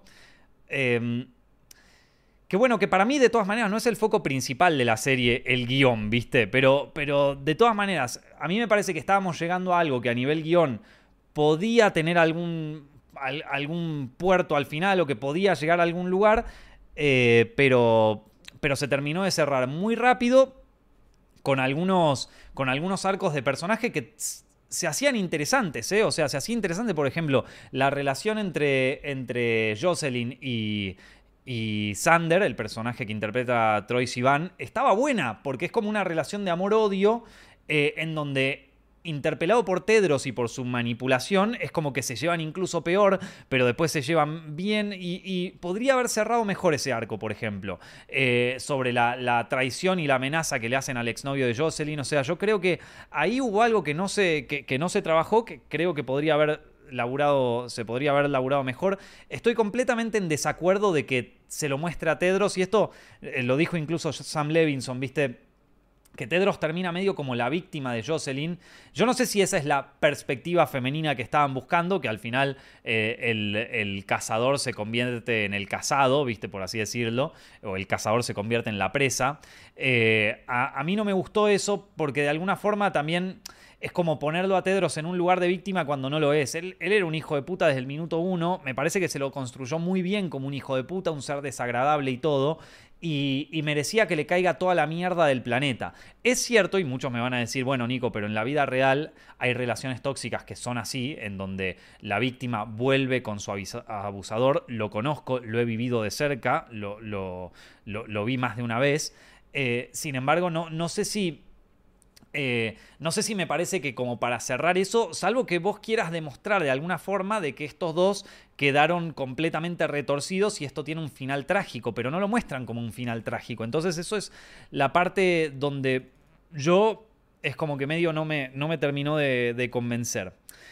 Eh, que bueno, que para mí de todas maneras no es el foco principal de la serie, el guión, ¿viste? Pero, pero de todas maneras, a mí me parece que estábamos llegando a algo que a nivel guión podía tener algún, al, algún puerto al final o que podía llegar a algún lugar, eh, pero, pero se terminó de cerrar muy rápido con algunos, con algunos arcos de personaje que... se hacían interesantes, ¿eh? O sea, se hacía interesante, por ejemplo, la relación entre, entre Jocelyn y, y Xander, el personaje que interpreta Troye Sivan, estaba buena, porque es como una relación de amor-odio eh, en donde, interpelado por Tedros y por su manipulación, es como que se llevan incluso peor, pero después se llevan bien y, y podría haber cerrado mejor ese arco, por ejemplo, eh, sobre la, la traición y la amenaza que le hacen al exnovio de Jocelyn. O sea, yo creo que ahí hubo algo que no se, que, que no se trabajó, que creo que podría haber laburado, se podría haber laburado mejor. Estoy completamente en desacuerdo de que se lo muestre a Tedros, y esto eh, lo dijo incluso Sam Levinson, ¿viste? Que Tedros termina medio como la víctima de Jocelyn. Yo no sé si esa es la perspectiva femenina que estaban buscando, que al final eh, el, el cazador se convierte en el cazado, ¿viste? Por así decirlo, o el cazador se convierte en la presa. Eh, a, a mí no me gustó eso porque de alguna forma también es como ponerlo a Tedros en un lugar de víctima cuando no lo es. Él, él era un hijo de puta desde el minuto uno. Me parece que se lo construyó muy bien como un hijo de puta, un ser desagradable y todo. Y, y merecía que le caiga toda la mierda del planeta. Es cierto, y muchos me van a decir, bueno, Nico, pero en la vida real hay relaciones tóxicas que son así, en donde la víctima vuelve con su abusador. Lo conozco, lo he vivido de cerca, lo, lo, lo, lo vi más de una vez. Eh, sin embargo, no, no sé si... Eh, no sé si me parece que como para cerrar eso, salvo que vos quieras demostrar de alguna forma de que estos dos quedaron completamente retorcidos y esto tiene un final trágico, pero no lo muestran como un final trágico. Entonces eso es la parte donde yo es como que medio no me, no me terminó de, de convencer.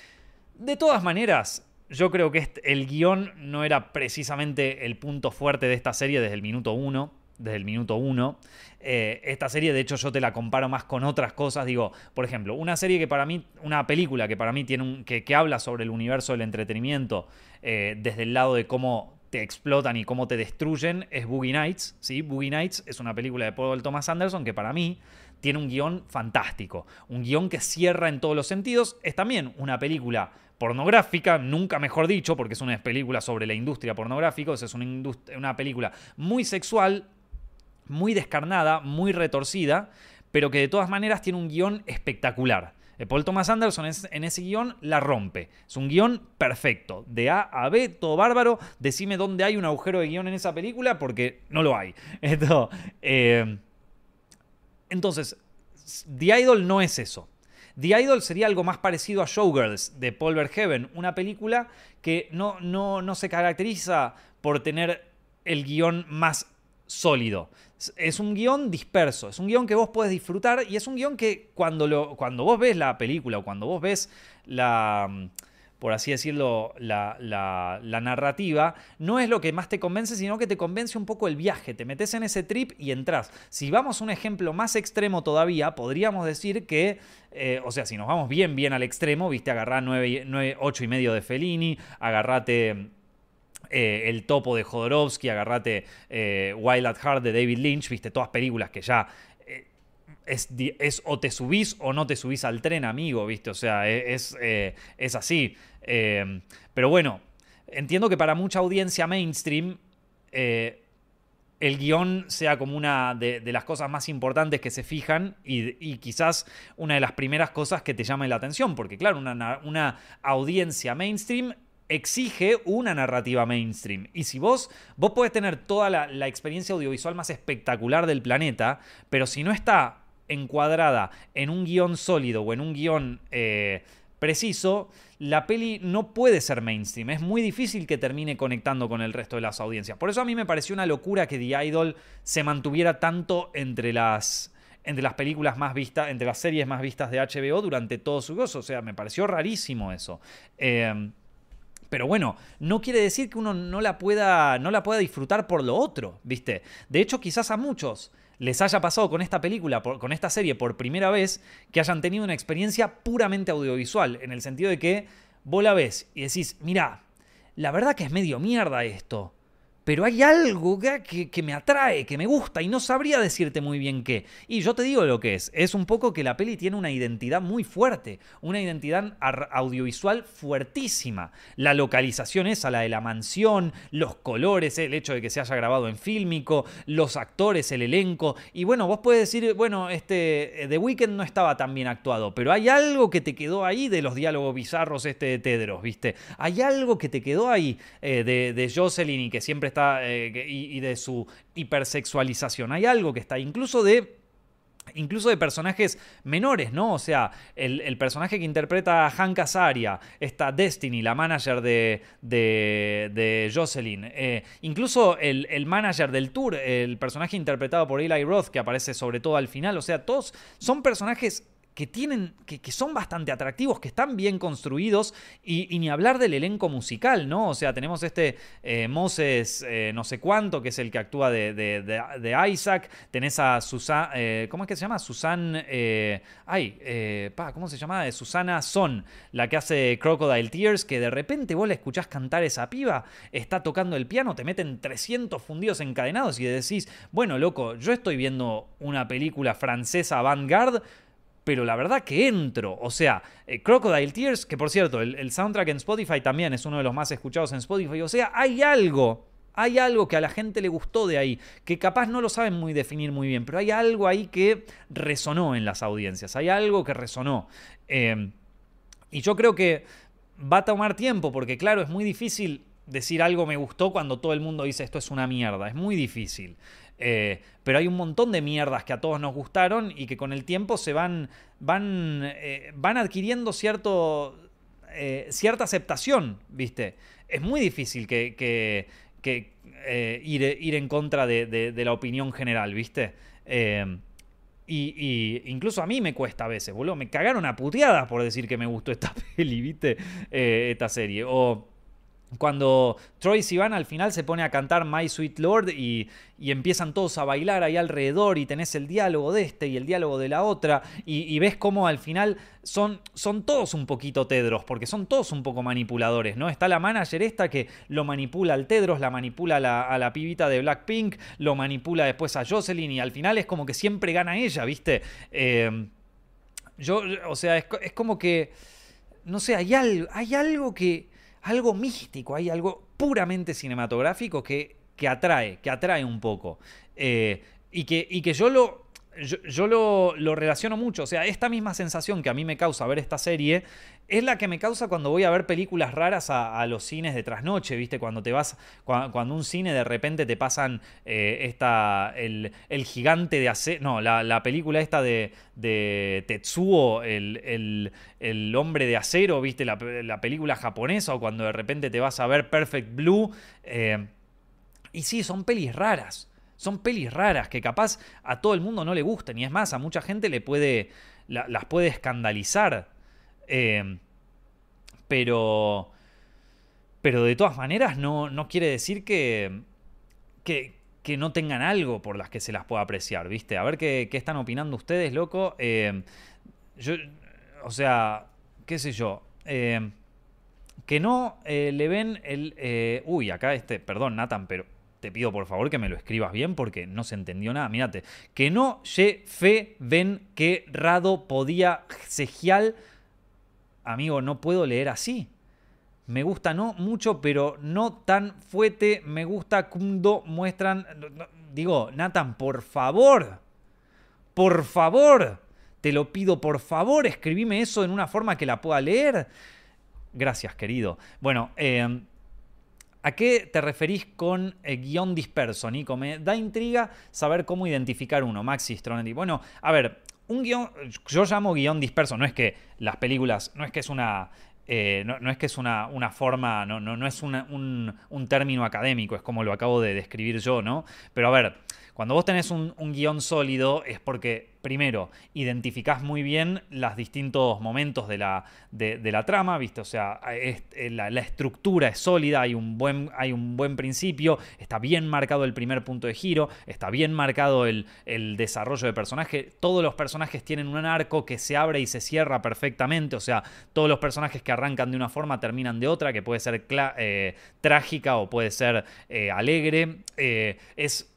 De todas maneras, yo creo que este, el guión no era precisamente el punto fuerte de esta serie desde el minuto uno. Desde el minuto uno. Eh, esta serie, de hecho, yo te la comparo más con otras cosas. Digo, por ejemplo, una serie que para mí, una película que para mí tiene un, que, que habla sobre el universo del entretenimiento eh, desde el lado de cómo te explotan y cómo te destruyen, es Boogie Nights, ¿sí? Boogie Nights es una película de Paul Thomas Anderson que para mí tiene un guión fantástico. Un guión que cierra en todos los sentidos. Es también una película pornográfica, nunca mejor dicho, porque es una película sobre la industria pornográfica. O sea, es una, indust- una película muy sexual, muy descarnada, muy retorcida, pero que de todas maneras tiene un guión espectacular. Paul Thomas Anderson es, en ese guión la rompe. Es un guión perfecto. De A a B, todo bárbaro. Decime dónde hay un agujero de guión en esa película, porque no lo hay. Esto, eh, entonces, The Idol no es eso. The Idol sería algo más parecido a Showgirls de Paul Verhoeven, una película que no, no, no se caracteriza por tener el guión más sólido. Es un guión disperso, es un guión que vos podés disfrutar y es un guión que cuando, lo, cuando vos ves la película o cuando vos ves la, por así decirlo, la, la, la narrativa, no es lo que más te convence, sino que te convence un poco el viaje. Te metes en ese trip y entras. Si vamos a un ejemplo más extremo todavía, podríamos decir que, eh, o sea, si nos vamos bien, bien al extremo, viste, agarrá nueve, ocho y medio de Fellini, agarrate... Eh, El Topo de Jodorowsky, agarrate eh, Wild at Heart de David Lynch, viste, todas películas que ya eh, es, es o te subís o no te subís al tren, amigo, viste, o sea, es, eh, es así. Eh, pero bueno, entiendo que para mucha audiencia mainstream eh, el guión sea como una de, de las cosas más importantes que se fijan y, y quizás una de las primeras cosas que te llamen la atención, porque claro, una, una audiencia mainstream exige una narrativa mainstream. Y si vos, vos podés tener toda la, la experiencia audiovisual más espectacular del planeta, pero si no está encuadrada en un guión sólido o en un guión eh, preciso, la peli no puede ser mainstream. Es muy difícil que termine conectando con el resto de las audiencias. Por eso a mí me pareció una locura que The Idol se mantuviera tanto entre las... entre las películas más vistas, entre las series más vistas de H B O durante todo su gozo. O sea, me pareció rarísimo eso. Eh... Pero bueno, no quiere decir que uno no la pueda, no la pueda disfrutar por lo otro, ¿viste? De hecho, quizás a muchos les haya pasado con esta película, por, con esta serie por primera vez, que hayan tenido una experiencia puramente audiovisual, en el sentido de que vos la ves y decís, mirá, la verdad que es medio mierda esto, pero hay algo que, que me atrae, que me gusta y no sabría decirte muy bien qué. Y yo te digo lo que es. Es un poco que la peli tiene una identidad muy fuerte, una identidad audiovisual fuertísima. La localización esa, la de la mansión, los colores, el hecho de que se haya grabado en fílmico, los actores, el elenco. Y bueno, vos puedes decir, bueno, este The Weeknd no estaba tan bien actuado, pero hay algo que te quedó ahí de los diálogos bizarros este de Tedros, ¿viste? Hay algo que te quedó ahí eh, de, de Jocelyn y que siempre está Está, eh, y, y de su hipersexualización. Hay algo que está, incluso de incluso de personajes menores, ¿no? O sea, el, el personaje que interpreta a Hank Azaria, esta Destiny, la manager de, de, de Jocelyn, eh, incluso el, el manager del tour, el personaje interpretado por Eli Roth, que aparece sobre todo al final, o sea, todos son personajes que tienen, que, que son bastante atractivos, que están bien construidos, y, y ni hablar del elenco musical, ¿no? O sea, tenemos este eh, Moses eh, no sé cuánto, que es el que actúa de, de, de, de Isaac, tenés a Susan, eh, ¿cómo es que se llama? Susan, eh, ay, eh, pa, ¿cómo se llama? Susana Son, la que hace Crocodile Tears, que de repente vos la escuchás cantar esa piba, está tocando el piano, te meten trescientos fundidos encadenados y decís, bueno, loco, yo estoy viendo una película francesa avant-garde, pero la verdad que entro. O sea, eh, Crocodile Tears, que por cierto, el, el soundtrack en Spotify también es uno de los más escuchados en Spotify. O sea, hay algo, hay algo que a la gente le gustó de ahí, que capaz no lo saben muy definir muy bien, pero hay algo ahí que resonó en las audiencias, hay algo que resonó. Eh, y yo creo que va a tomar tiempo, porque claro, es muy difícil decir algo me gustó cuando todo el mundo dice esto es una mierda. Es muy difícil. Eh, pero hay un montón de mierdas que a todos nos gustaron y que con el tiempo se van, van, eh, van adquiriendo cierto, eh, cierta aceptación, ¿viste? Es muy difícil que, que, que eh, ir, ir en contra de, de, de la opinión general, ¿viste? Eh, y, y incluso a mí me cuesta a veces, boludo. Me cagaron a puteadas por decir que me gustó esta peli, ¿viste? Eh, esta serie. O cuando Troye Sivan al final se pone a cantar My Sweet Lord y, y empiezan todos a bailar ahí alrededor y tenés el diálogo de este y el diálogo de la otra y, y ves cómo al final son, son todos un poquito Tedros, porque son todos un poco manipuladores, ¿no? Está la manager esta que lo manipula al Tedros, la manipula a la, a la pibita de Blackpink, lo manipula después a Jocelyn y al final es como que siempre gana ella, ¿viste? Eh, yo, o sea, es, es como que, no sé, hay algo, hay algo que... algo místico, hay algo puramente cinematográfico que, que atrae, que atrae un poco. Eh, y, que, y que yo lo... yo, yo lo, lo relaciono mucho. O sea, esta misma sensación que a mí me causa ver esta serie es la que me causa cuando voy a ver películas raras a, a los cines de trasnoche, ¿viste? Cuando te vas, cuando, cuando un cine de repente te pasan eh, esta, el, el gigante de acero, no, la, la película esta de, de Tetsuo, el, el, el hombre de acero, ¿viste? La, la película japonesa, o cuando de repente te vas a ver Perfect Blue. Eh, y sí, son pelis raras. Son pelis raras que capaz a todo el mundo no le gustan. Y es más, a mucha gente le puede, la, las puede escandalizar. Eh, pero, pero de todas maneras no, no quiere decir que, que, que no tengan algo por las que se las pueda apreciar, ¿viste? A ver qué, qué están opinando ustedes, loco. Eh, yo, o sea, qué sé yo. Eh, que no eh, le ven el... Eh, uy, acá este... Perdón, Nathan, pero te pido por favor que me lo escribas bien porque no se entendió nada. Mírate. Que no ye fe ven que rado podía segial... Amigo, no puedo leer así. Me gusta no mucho, pero no tan fuerte. Me gusta cuando muestran... Digo, Nathan, por favor. Por favor. Te lo pido, por favor. Escribime eso en una forma que la pueda leer. Gracias, querido. Bueno, eh, ¿a qué te referís con eh, guión disperso, Nico? Me da intriga saber cómo identificar uno. Maxi Stronetti. Bueno, a ver... Un guión, yo llamo guión disperso, no es que las películas, no es que es una, eh, no, no es que es una, una forma, no, no, no es una, un, un término académico, es como lo acabo de describir yo, ¿no? Pero a ver, cuando vos tenés un, un guión sólido es porque, primero, identificás muy bien los distintos momentos de la, de, de la trama, ¿viste? O sea, es, la, la estructura es sólida, hay un, buen, hay un buen principio, está bien marcado el primer punto de giro, está bien marcado el, el desarrollo de personaje, todos los personajes tienen un arco que se abre y se cierra perfectamente, o sea, todos los personajes que arrancan de una forma terminan de otra, que puede ser eh, trágica o puede ser eh, alegre, eh, es...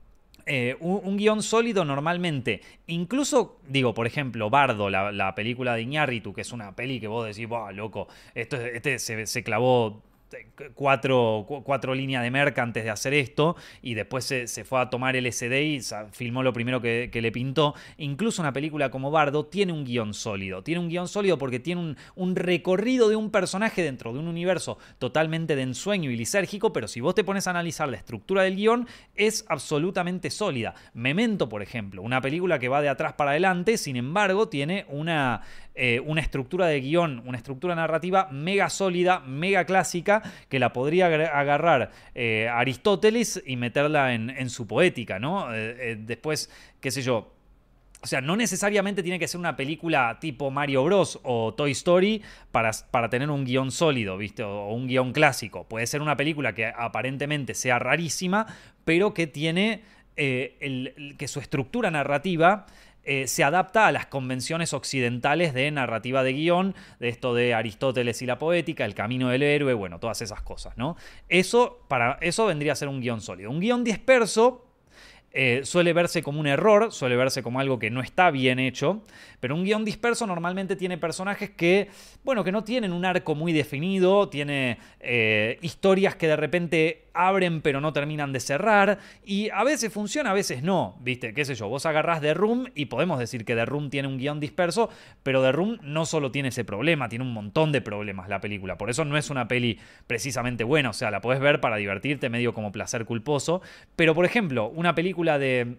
Eh, un, un guión sólido normalmente, incluso, digo, por ejemplo, Bardo, la, la película de Iñárritu, que es una peli que vos decís, ¡buah, loco! Esto, este se, se clavó cuatro, cuatro líneas de merca antes de hacer esto y después se, se fue a tomar L S D y filmó lo primero que, que le pintó. Incluso una película como Bardo tiene un guión sólido. Tiene un guión sólido porque tiene un, un recorrido de un personaje dentro de un universo totalmente de ensueño y lisérgico, pero si vos te pones a analizar la estructura del guión, es absolutamente sólida. Memento, por ejemplo, una película que va de atrás para adelante, sin embargo, tiene una... Eh, una estructura de guión, una estructura narrativa mega sólida, mega clásica, que la podría agarrar eh, Aristóteles y meterla en, en su poética, ¿no? Eh, eh, después, qué sé yo. O sea, no necesariamente tiene que ser una película tipo Mario Bros. O Toy Story para, para tener un guión sólido, ¿viste? O, o un guión clásico. Puede ser una película que aparentemente sea rarísima, pero que tiene eh, el, el, que su estructura narrativa... Eh, se adapta a las convenciones occidentales de narrativa de guión, de esto de Aristóteles y la poética, el camino del héroe, bueno, todas esas cosas, ¿no? Eso, para, eso vendría a ser un guión sólido. Un guión disperso eh, suele verse como un error, suele verse como algo que no está bien hecho, pero un guión disperso normalmente tiene personajes que, bueno, que no tienen un arco muy definido, tiene eh, historias que de repente abren pero no terminan de cerrar, y a veces funciona, a veces no, ¿viste? Qué sé yo, vos agarrás The Room y podemos decir que The Room tiene un guión disperso, pero The Room no solo tiene ese problema, tiene un montón de problemas la película, por eso no es una peli precisamente buena, o sea, la podés ver para divertirte medio como placer culposo, pero por ejemplo, una película de...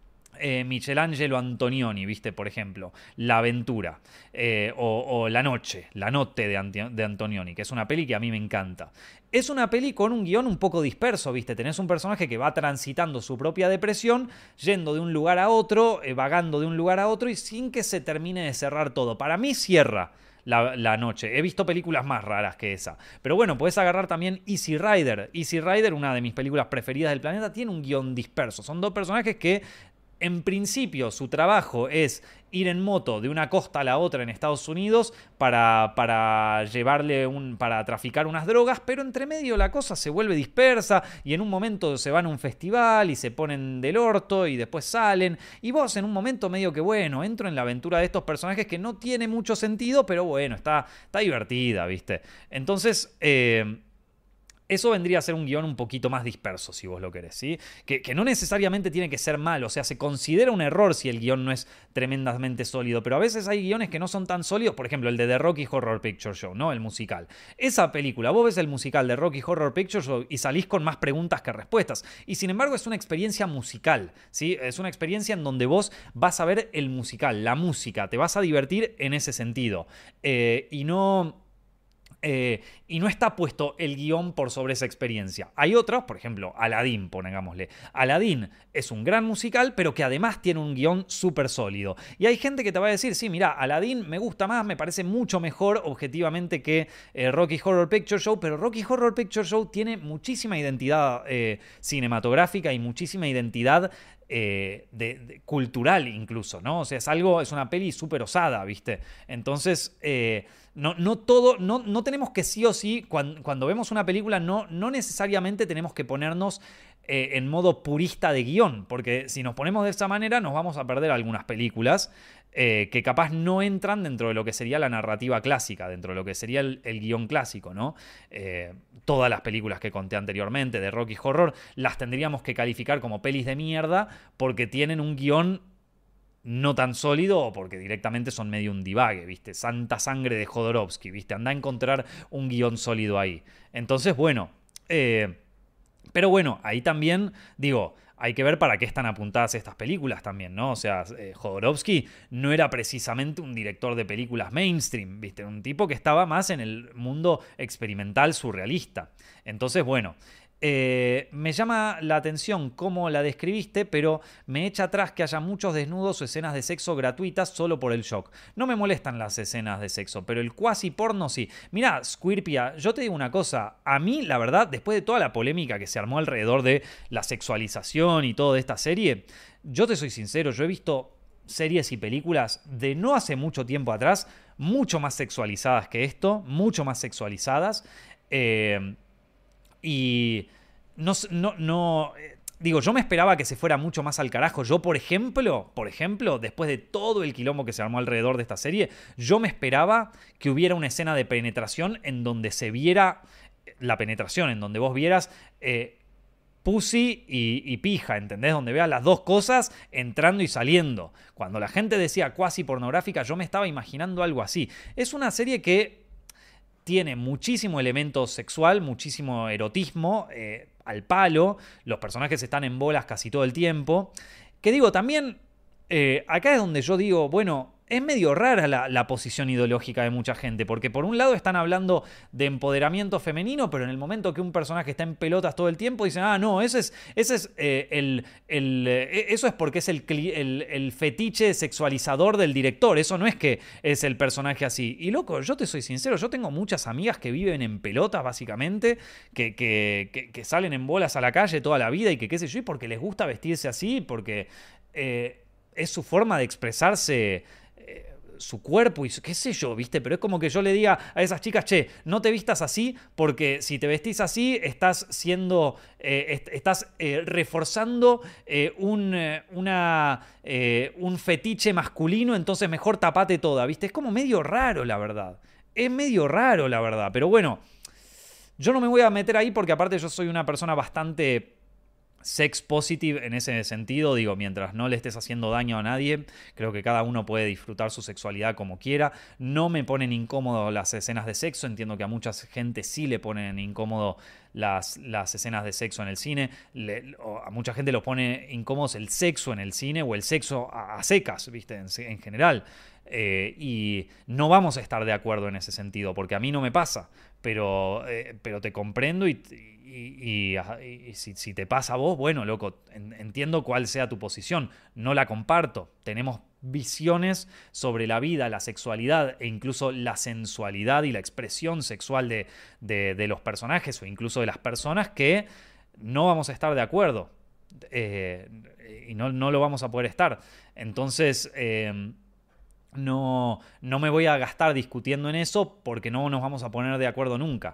Eh, Michelangelo Antonioni, ¿viste? Por ejemplo, La Aventura eh, o, o La Noche, La Notte de, Anti- de Antonioni, que es una peli que a mí me encanta. Es una peli con un guión un poco disperso, ¿viste? Tenés un personaje que va transitando su propia depresión, yendo de un lugar a otro, eh, vagando de un lugar a otro y sin que se termine de cerrar todo. Para mí cierra La, la noche. He visto películas más raras que esa. Pero bueno, puedes agarrar también Easy Rider. Easy Rider, una de mis películas preferidas del planeta, tiene un guión disperso. Son dos personajes que en principio su trabajo es ir en moto de una costa a la otra en Estados Unidos para, para llevarle un, para traficar unas drogas, pero entre medio la cosa se vuelve dispersa y en un momento se van a un festival y se ponen del orto y después salen y vos en un momento medio que bueno, entro en la aventura de estos personajes que no tiene mucho sentido, pero bueno, está, está divertida, ¿viste? Entonces... Eh, Eso vendría a ser un guión un poquito más disperso, si vos lo querés, ¿sí? Que, que no necesariamente tiene que ser malo, o sea, se considera un error si el guión no es tremendamente sólido, pero a veces hay guiones que no son tan sólidos, por ejemplo, el de The Rocky Horror Picture Show, ¿no? El musical. Esa película, vos ves el musical de Rocky Horror Picture Show y salís con más preguntas que respuestas, y sin embargo es una experiencia musical, ¿sí? Es una experiencia en donde vos vas a ver el musical, la música, te vas a divertir en ese sentido, eh, y no... Eh, y no está puesto el guión por sobre esa experiencia. Hay otros, por ejemplo, Aladdin, pongámosle. Aladdin es un gran musical, pero que además tiene un guión súper sólido. Y hay gente que te va a decir, sí, mira, Aladdin me gusta más, me parece mucho mejor objetivamente que eh, Rocky Horror Picture Show, pero Rocky Horror Picture Show tiene muchísima identidad eh, cinematográfica y muchísima identidad Eh, de, de, cultural incluso, ¿no? O sea, es algo, es una peli súper osada, ¿viste? Entonces, eh, no, no todo, no, no tenemos que sí o sí, cuando, cuando vemos una película, no, no necesariamente tenemos que ponernos eh, en modo purista de guión, porque si nos ponemos de esa manera nos vamos a perder algunas películas eh, que capaz no entran dentro de lo que sería la narrativa clásica, dentro de lo que sería el, el guión clásico, ¿no? Eh, todas las películas que conté anteriormente de Rocky Horror las tendríamos que calificar como pelis de mierda porque tienen un guión no tan sólido o porque directamente son medio un divague, ¿viste? Santa sangre de Jodorowsky, ¿viste? Anda a encontrar un guión sólido ahí. Entonces, bueno, eh, pero bueno, ahí también, digo, hay que ver para qué están apuntadas estas películas también, ¿no? O sea, eh, Jodorowsky no era precisamente un director de películas mainstream, ¿viste? Un tipo que estaba más en el mundo experimental surrealista. Entonces, bueno, eh, me llama la atención cómo la describiste, pero me echa atrás que haya muchos desnudos o escenas de sexo gratuitas solo por el shock. No me molestan las escenas de sexo, pero el cuasi porno sí. Mirá, Squirpia, yo te digo una cosa. A mí, la verdad, después de toda la polémica que se armó alrededor de la sexualización y toda esta serie, yo te soy sincero, yo he visto series y películas de no hace mucho tiempo atrás, mucho más sexualizadas que esto, mucho más sexualizadas, eh... Y no, no, no, digo, yo me esperaba que se fuera mucho más al carajo. Yo, por ejemplo, por ejemplo, después de todo el quilombo que se armó alrededor de esta serie, yo me esperaba que hubiera una escena de penetración en donde se viera la penetración, en donde vos vieras eh, pussy y, y pija, ¿entendés? Donde veas las dos cosas entrando y saliendo. Cuando la gente decía cuasi pornográfica, yo me estaba imaginando algo así. Es una serie que tiene muchísimo elemento sexual, muchísimo erotismo eh, al palo. Los personajes están en bolas casi todo el tiempo. Que digo, también eh, acá es donde yo digo, bueno, es medio rara la, la posición ideológica de mucha gente, porque por un lado están hablando de empoderamiento femenino, pero en el momento que un personaje está en pelotas todo el tiempo, dicen, ah, no, ese es, ese es eh, el, el eh, eso es porque es el, el, el fetiche sexualizador del director, eso no es que es el personaje así. Y loco, yo te soy sincero, yo tengo muchas amigas que viven en pelotas, básicamente, que, que, que, que salen en bolas a la calle toda la vida y que qué sé yo, y porque les gusta vestirse así, porque eh, es su forma de expresarse su cuerpo y su, qué sé yo, ¿viste? Pero es como que yo le diga a esas chicas, che, no te vistas así porque si te vestís así estás siendo, eh, est estás eh, reforzando eh, un, eh, una, eh, un fetiche masculino, entonces mejor tapate toda, ¿viste? Es como medio raro, la verdad. Es medio raro, la verdad. Pero bueno, yo no me voy a meter ahí porque aparte yo soy una persona bastante sex positive en ese sentido, digo, mientras no le estés haciendo daño a nadie, creo que cada uno puede disfrutar su sexualidad como quiera. No me ponen incómodo las escenas de sexo, entiendo que a mucha gente sí le ponen incómodo las, las escenas de sexo en el cine, le, a mucha gente los pone incómodos el sexo en el cine o el sexo a, a secas, ¿viste? En, en general. Eh, y no vamos a estar de acuerdo en ese sentido, porque a mí no me pasa, pero, eh, pero te comprendo y, y, y, y si, si te pasa a vos, bueno, loco, en, entiendo cuál sea tu posición, no la comparto, tenemos visiones sobre la vida, la sexualidad e incluso la sensualidad y la expresión sexual de, de, de los personajes o incluso de las personas que no vamos a estar de acuerdo eh, y no, no lo vamos a poder estar. Entonces eh, no, no me voy a gastar discutiendo en eso porque no nos vamos a poner de acuerdo nunca.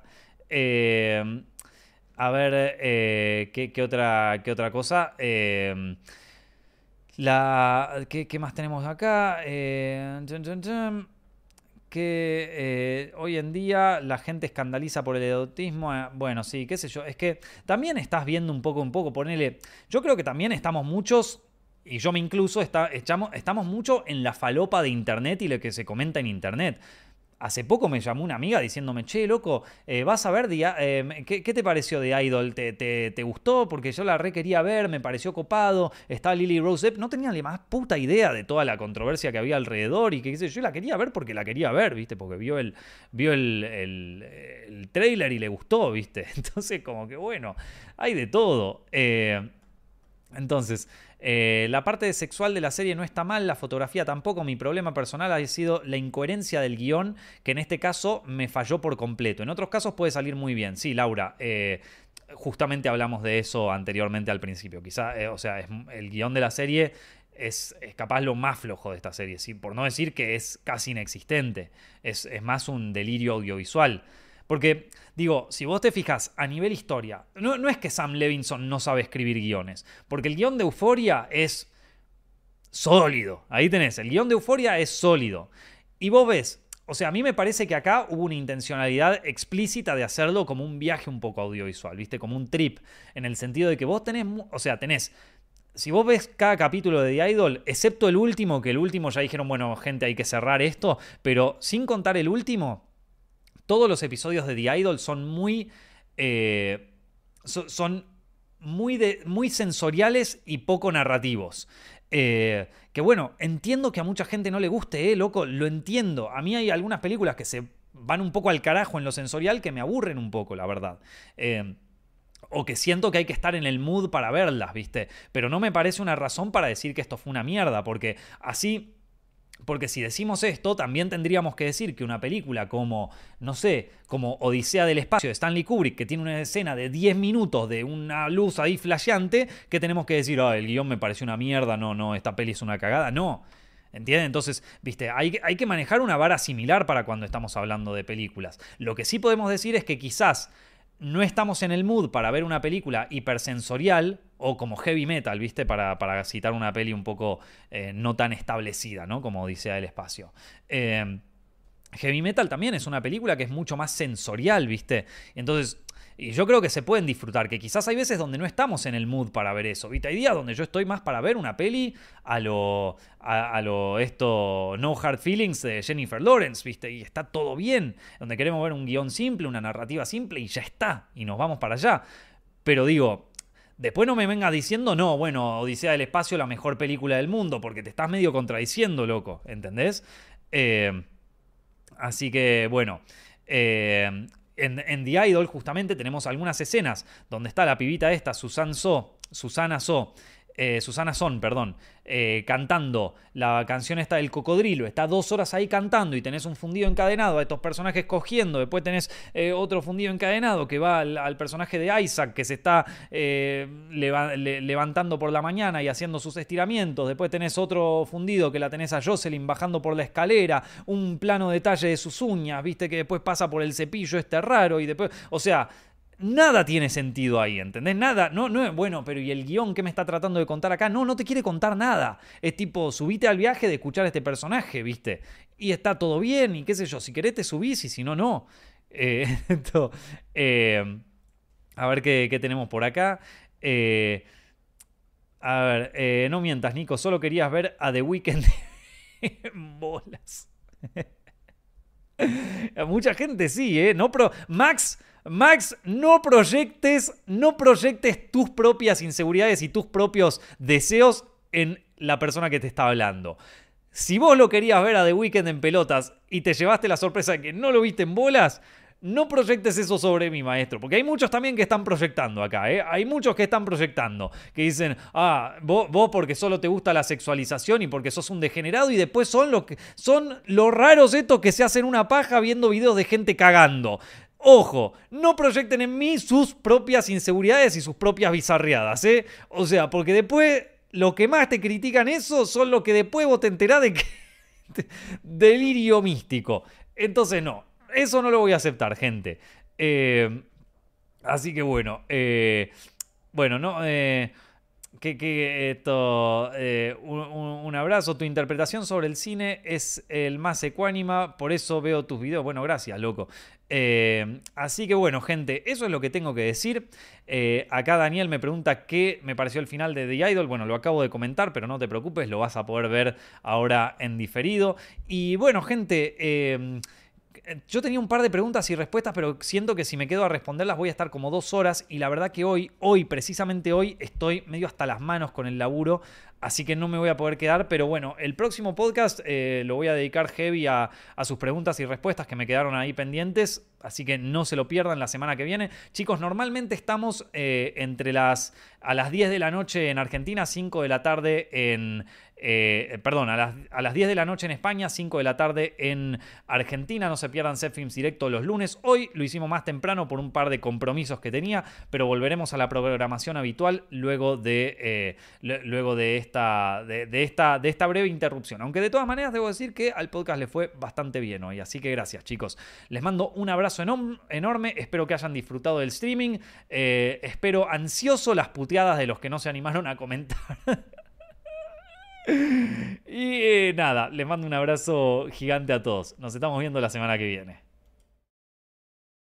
Eh, a ver, eh, ¿qué, qué, otra, ¿qué otra cosa? Eh, La, ¿qué, ¿Qué más tenemos acá? Eh, que eh, hoy en día la gente escandaliza por el erotismo. Eh, bueno, sí, qué sé yo. Es que también estás viendo un poco, un poco, ponele... Yo creo que también estamos muchos, y yo me incluso, está, echamos, estamos mucho en la falopa de internet y lo que se comenta en internet. Hace poco me llamó una amiga diciéndome, che, loco, eh, ¿vas a ver? The, eh, ¿qué, ¿Qué te pareció de Idol? ¿Te, te, ¿Te gustó? Porque yo la re quería ver, me pareció copado. Está Lily Rose Depp. No tenía ni más puta idea de toda la controversia que había alrededor y que yo la quería ver porque la quería ver, ¿viste? Porque vio el, vio el, el, el trailer y le gustó, ¿viste? Entonces, como que bueno, hay de todo. Eh, entonces... Eh, la parte sexual de la serie no está mal, la fotografía tampoco. Mi problema personal ha sido la incoherencia del guión, que en este caso me falló por completo. En otros casos puede salir muy bien. Sí, Laura, eh, justamente hablamos de eso anteriormente al principio. Quizá, eh, o sea, es, el guión de la serie es, es capaz lo más flojo de esta serie, ¿sí? Por no decir que es casi inexistente. Es, es más un delirio audiovisual. Porque, digo, si vos te fijas a nivel historia, no, no es que Sam Levinson no sabe escribir guiones, porque el guión de Euphoria es sólido. Ahí tenés, el guión de Euphoria es sólido. Y vos ves, o sea, a mí me parece que acá hubo una intencionalidad explícita de hacerlo como un viaje un poco audiovisual, ¿viste? Como un trip, en el sentido de que vos tenés, o sea, tenés... Si vos ves cada capítulo de The Idol, excepto el último, que el último ya dijeron, bueno, gente, hay que cerrar esto, pero sin contar el último... Todos los episodios de The Idol son muy... Eh, so, son muy, de, muy sensoriales y poco narrativos. Eh, que bueno, entiendo que a mucha gente no le guste, eh, loco, lo entiendo. A mí hay algunas películas que se van un poco al carajo en lo sensorial que me aburren un poco, la verdad. Eh, o que siento que hay que estar en el mood para verlas, ¿viste? Pero no me parece una razón para decir que esto fue una mierda, porque así... Porque si decimos esto, también tendríamos que decir que una película como, no sé, como Odisea del Espacio de Stanley Kubrick, que tiene una escena de diez minutos de una luz ahí flasheante, que tenemos que decir, ah, el guión me pareció una mierda, no, no, esta peli es una cagada. No, ¿entienden? Entonces, viste, hay, hay que manejar una vara similar para cuando estamos hablando de películas. Lo que sí podemos decir es que quizás no estamos en el mood para ver una película hipersensorial o como heavy metal, ¿viste? Para, para citar una peli un poco eh, no tan establecida, ¿no? Como Odisea del Espacio. Eh, heavy metal también es una película que es mucho más sensorial, ¿viste? Entonces... Y yo creo que se pueden disfrutar, que quizás hay veces donde no estamos en el mood para ver eso, ¿viste? Hay días donde yo estoy más para ver una peli a lo, a, a lo esto No Hard Feelings de Jennifer Lawrence, ¿viste? Y está todo bien, donde queremos ver un guión simple, una narrativa simple y ya está, y nos vamos para allá. Pero digo, después no me vengas diciendo, no, bueno, Odisea del Espacio la mejor película del mundo, porque te estás medio contradiciendo, loco, ¿entendés? Eh, así que, bueno... Eh, En, en The Idol justamente tenemos algunas escenas donde está la pibita esta, Susan So, Susana So, eh, Susana Son, perdón, eh, cantando la canción esta del cocodrilo. Está dos horas ahí cantando y tenés un fundido encadenado a estos personajes cogiendo. Después tenés eh, otro fundido encadenado que va al, al personaje de Isaac que se está eh, leva, le, levantando por la mañana y haciendo sus estiramientos. Después tenés otro fundido que la tenés a Jocelyn bajando por la escalera. Un plano detalle de sus uñas, viste, que después pasa por el cepillo este raro y después... O sea... Nada tiene sentido ahí, ¿entendés? Nada, no, no es bueno, pero ¿y el guión que me está tratando de contar acá? No, no te quiere contar nada. Es tipo, subite al viaje de escuchar a este personaje, ¿viste? Y está todo bien, y qué sé yo, si querés te subís y si no, no. Eh, esto, eh, a ver qué, qué tenemos por acá. Eh, a ver, eh, no mientas, Nico, solo querías ver a The Weeknd en bolas. Mucha gente sí, ¿eh? No pro... Max... Max, no proyectes, no proyectes tus propias inseguridades y tus propios deseos en la persona que te está hablando. Si vos lo querías ver a The Weeknd en pelotas y te llevaste la sorpresa de que no lo viste en bolas, no proyectes eso sobre mí, maestro. Porque hay muchos también que están proyectando acá, ¿eh? Hay muchos que están proyectando. Que dicen, ah, vos, vos porque solo te gusta la sexualización y porque sos un degenerado. Y después son los, que, son los raros estos que se hacen una paja viendo videos de gente cagando. Ojo, no proyecten en mí sus propias inseguridades y sus propias bizarreadas, ¿eh? O sea, porque después lo que más te critican eso son lo que después vos te enterás de que... Delirio místico. Entonces no, eso no lo voy a aceptar, gente. Eh, así que bueno, eh, bueno, no... Eh, Que, que esto, eh, un, un- un abrazo. Tu interpretación sobre el cine es el más ecuánima, por eso veo tus videos. Bueno, gracias, loco. Eh, así que bueno, gente, eso es lo que tengo que decir. Eh, acá Daniel me pregunta qué me pareció el final de The Idol. Bueno, lo acabo de comentar, pero no te preocupes, lo vas a poder ver ahora en diferido. Y bueno, gente, eh, yo tenía un par de preguntas y respuestas, pero siento que si me quedo a responderlas voy a estar como dos horas. Y la verdad que hoy, hoy, precisamente hoy, estoy medio hasta las manos con el laburo. Así que no me voy a poder quedar. Pero bueno, el próximo podcast eh, lo voy a dedicar heavy a, a sus preguntas y respuestas que me quedaron ahí pendientes. Así que no se lo pierdan la semana que viene. Chicos, normalmente estamos eh, entre las... a las diez de la noche en Argentina, cinco de la tarde en... Eh, perdón, a las, a las diez de la noche en España, cinco de la tarde en Argentina. No se pierdan Zepfilms Directo los lunes. Hoy lo hicimos más temprano por un par de compromisos que tenía, pero volveremos a la programación habitual luego de, eh, luego de, esta, de, de, esta, de esta breve interrupción. Aunque de todas maneras debo decir que al podcast le fue bastante bien hoy. Así que gracias, chicos. Les mando un abrazo enorme. enorme. Espero que hayan disfrutado del streaming. Eh, espero ansioso las puteadas de los que no se animaron a comentar. Y eh, nada, les mando un abrazo gigante a todos. Nos estamos viendo la semana que viene.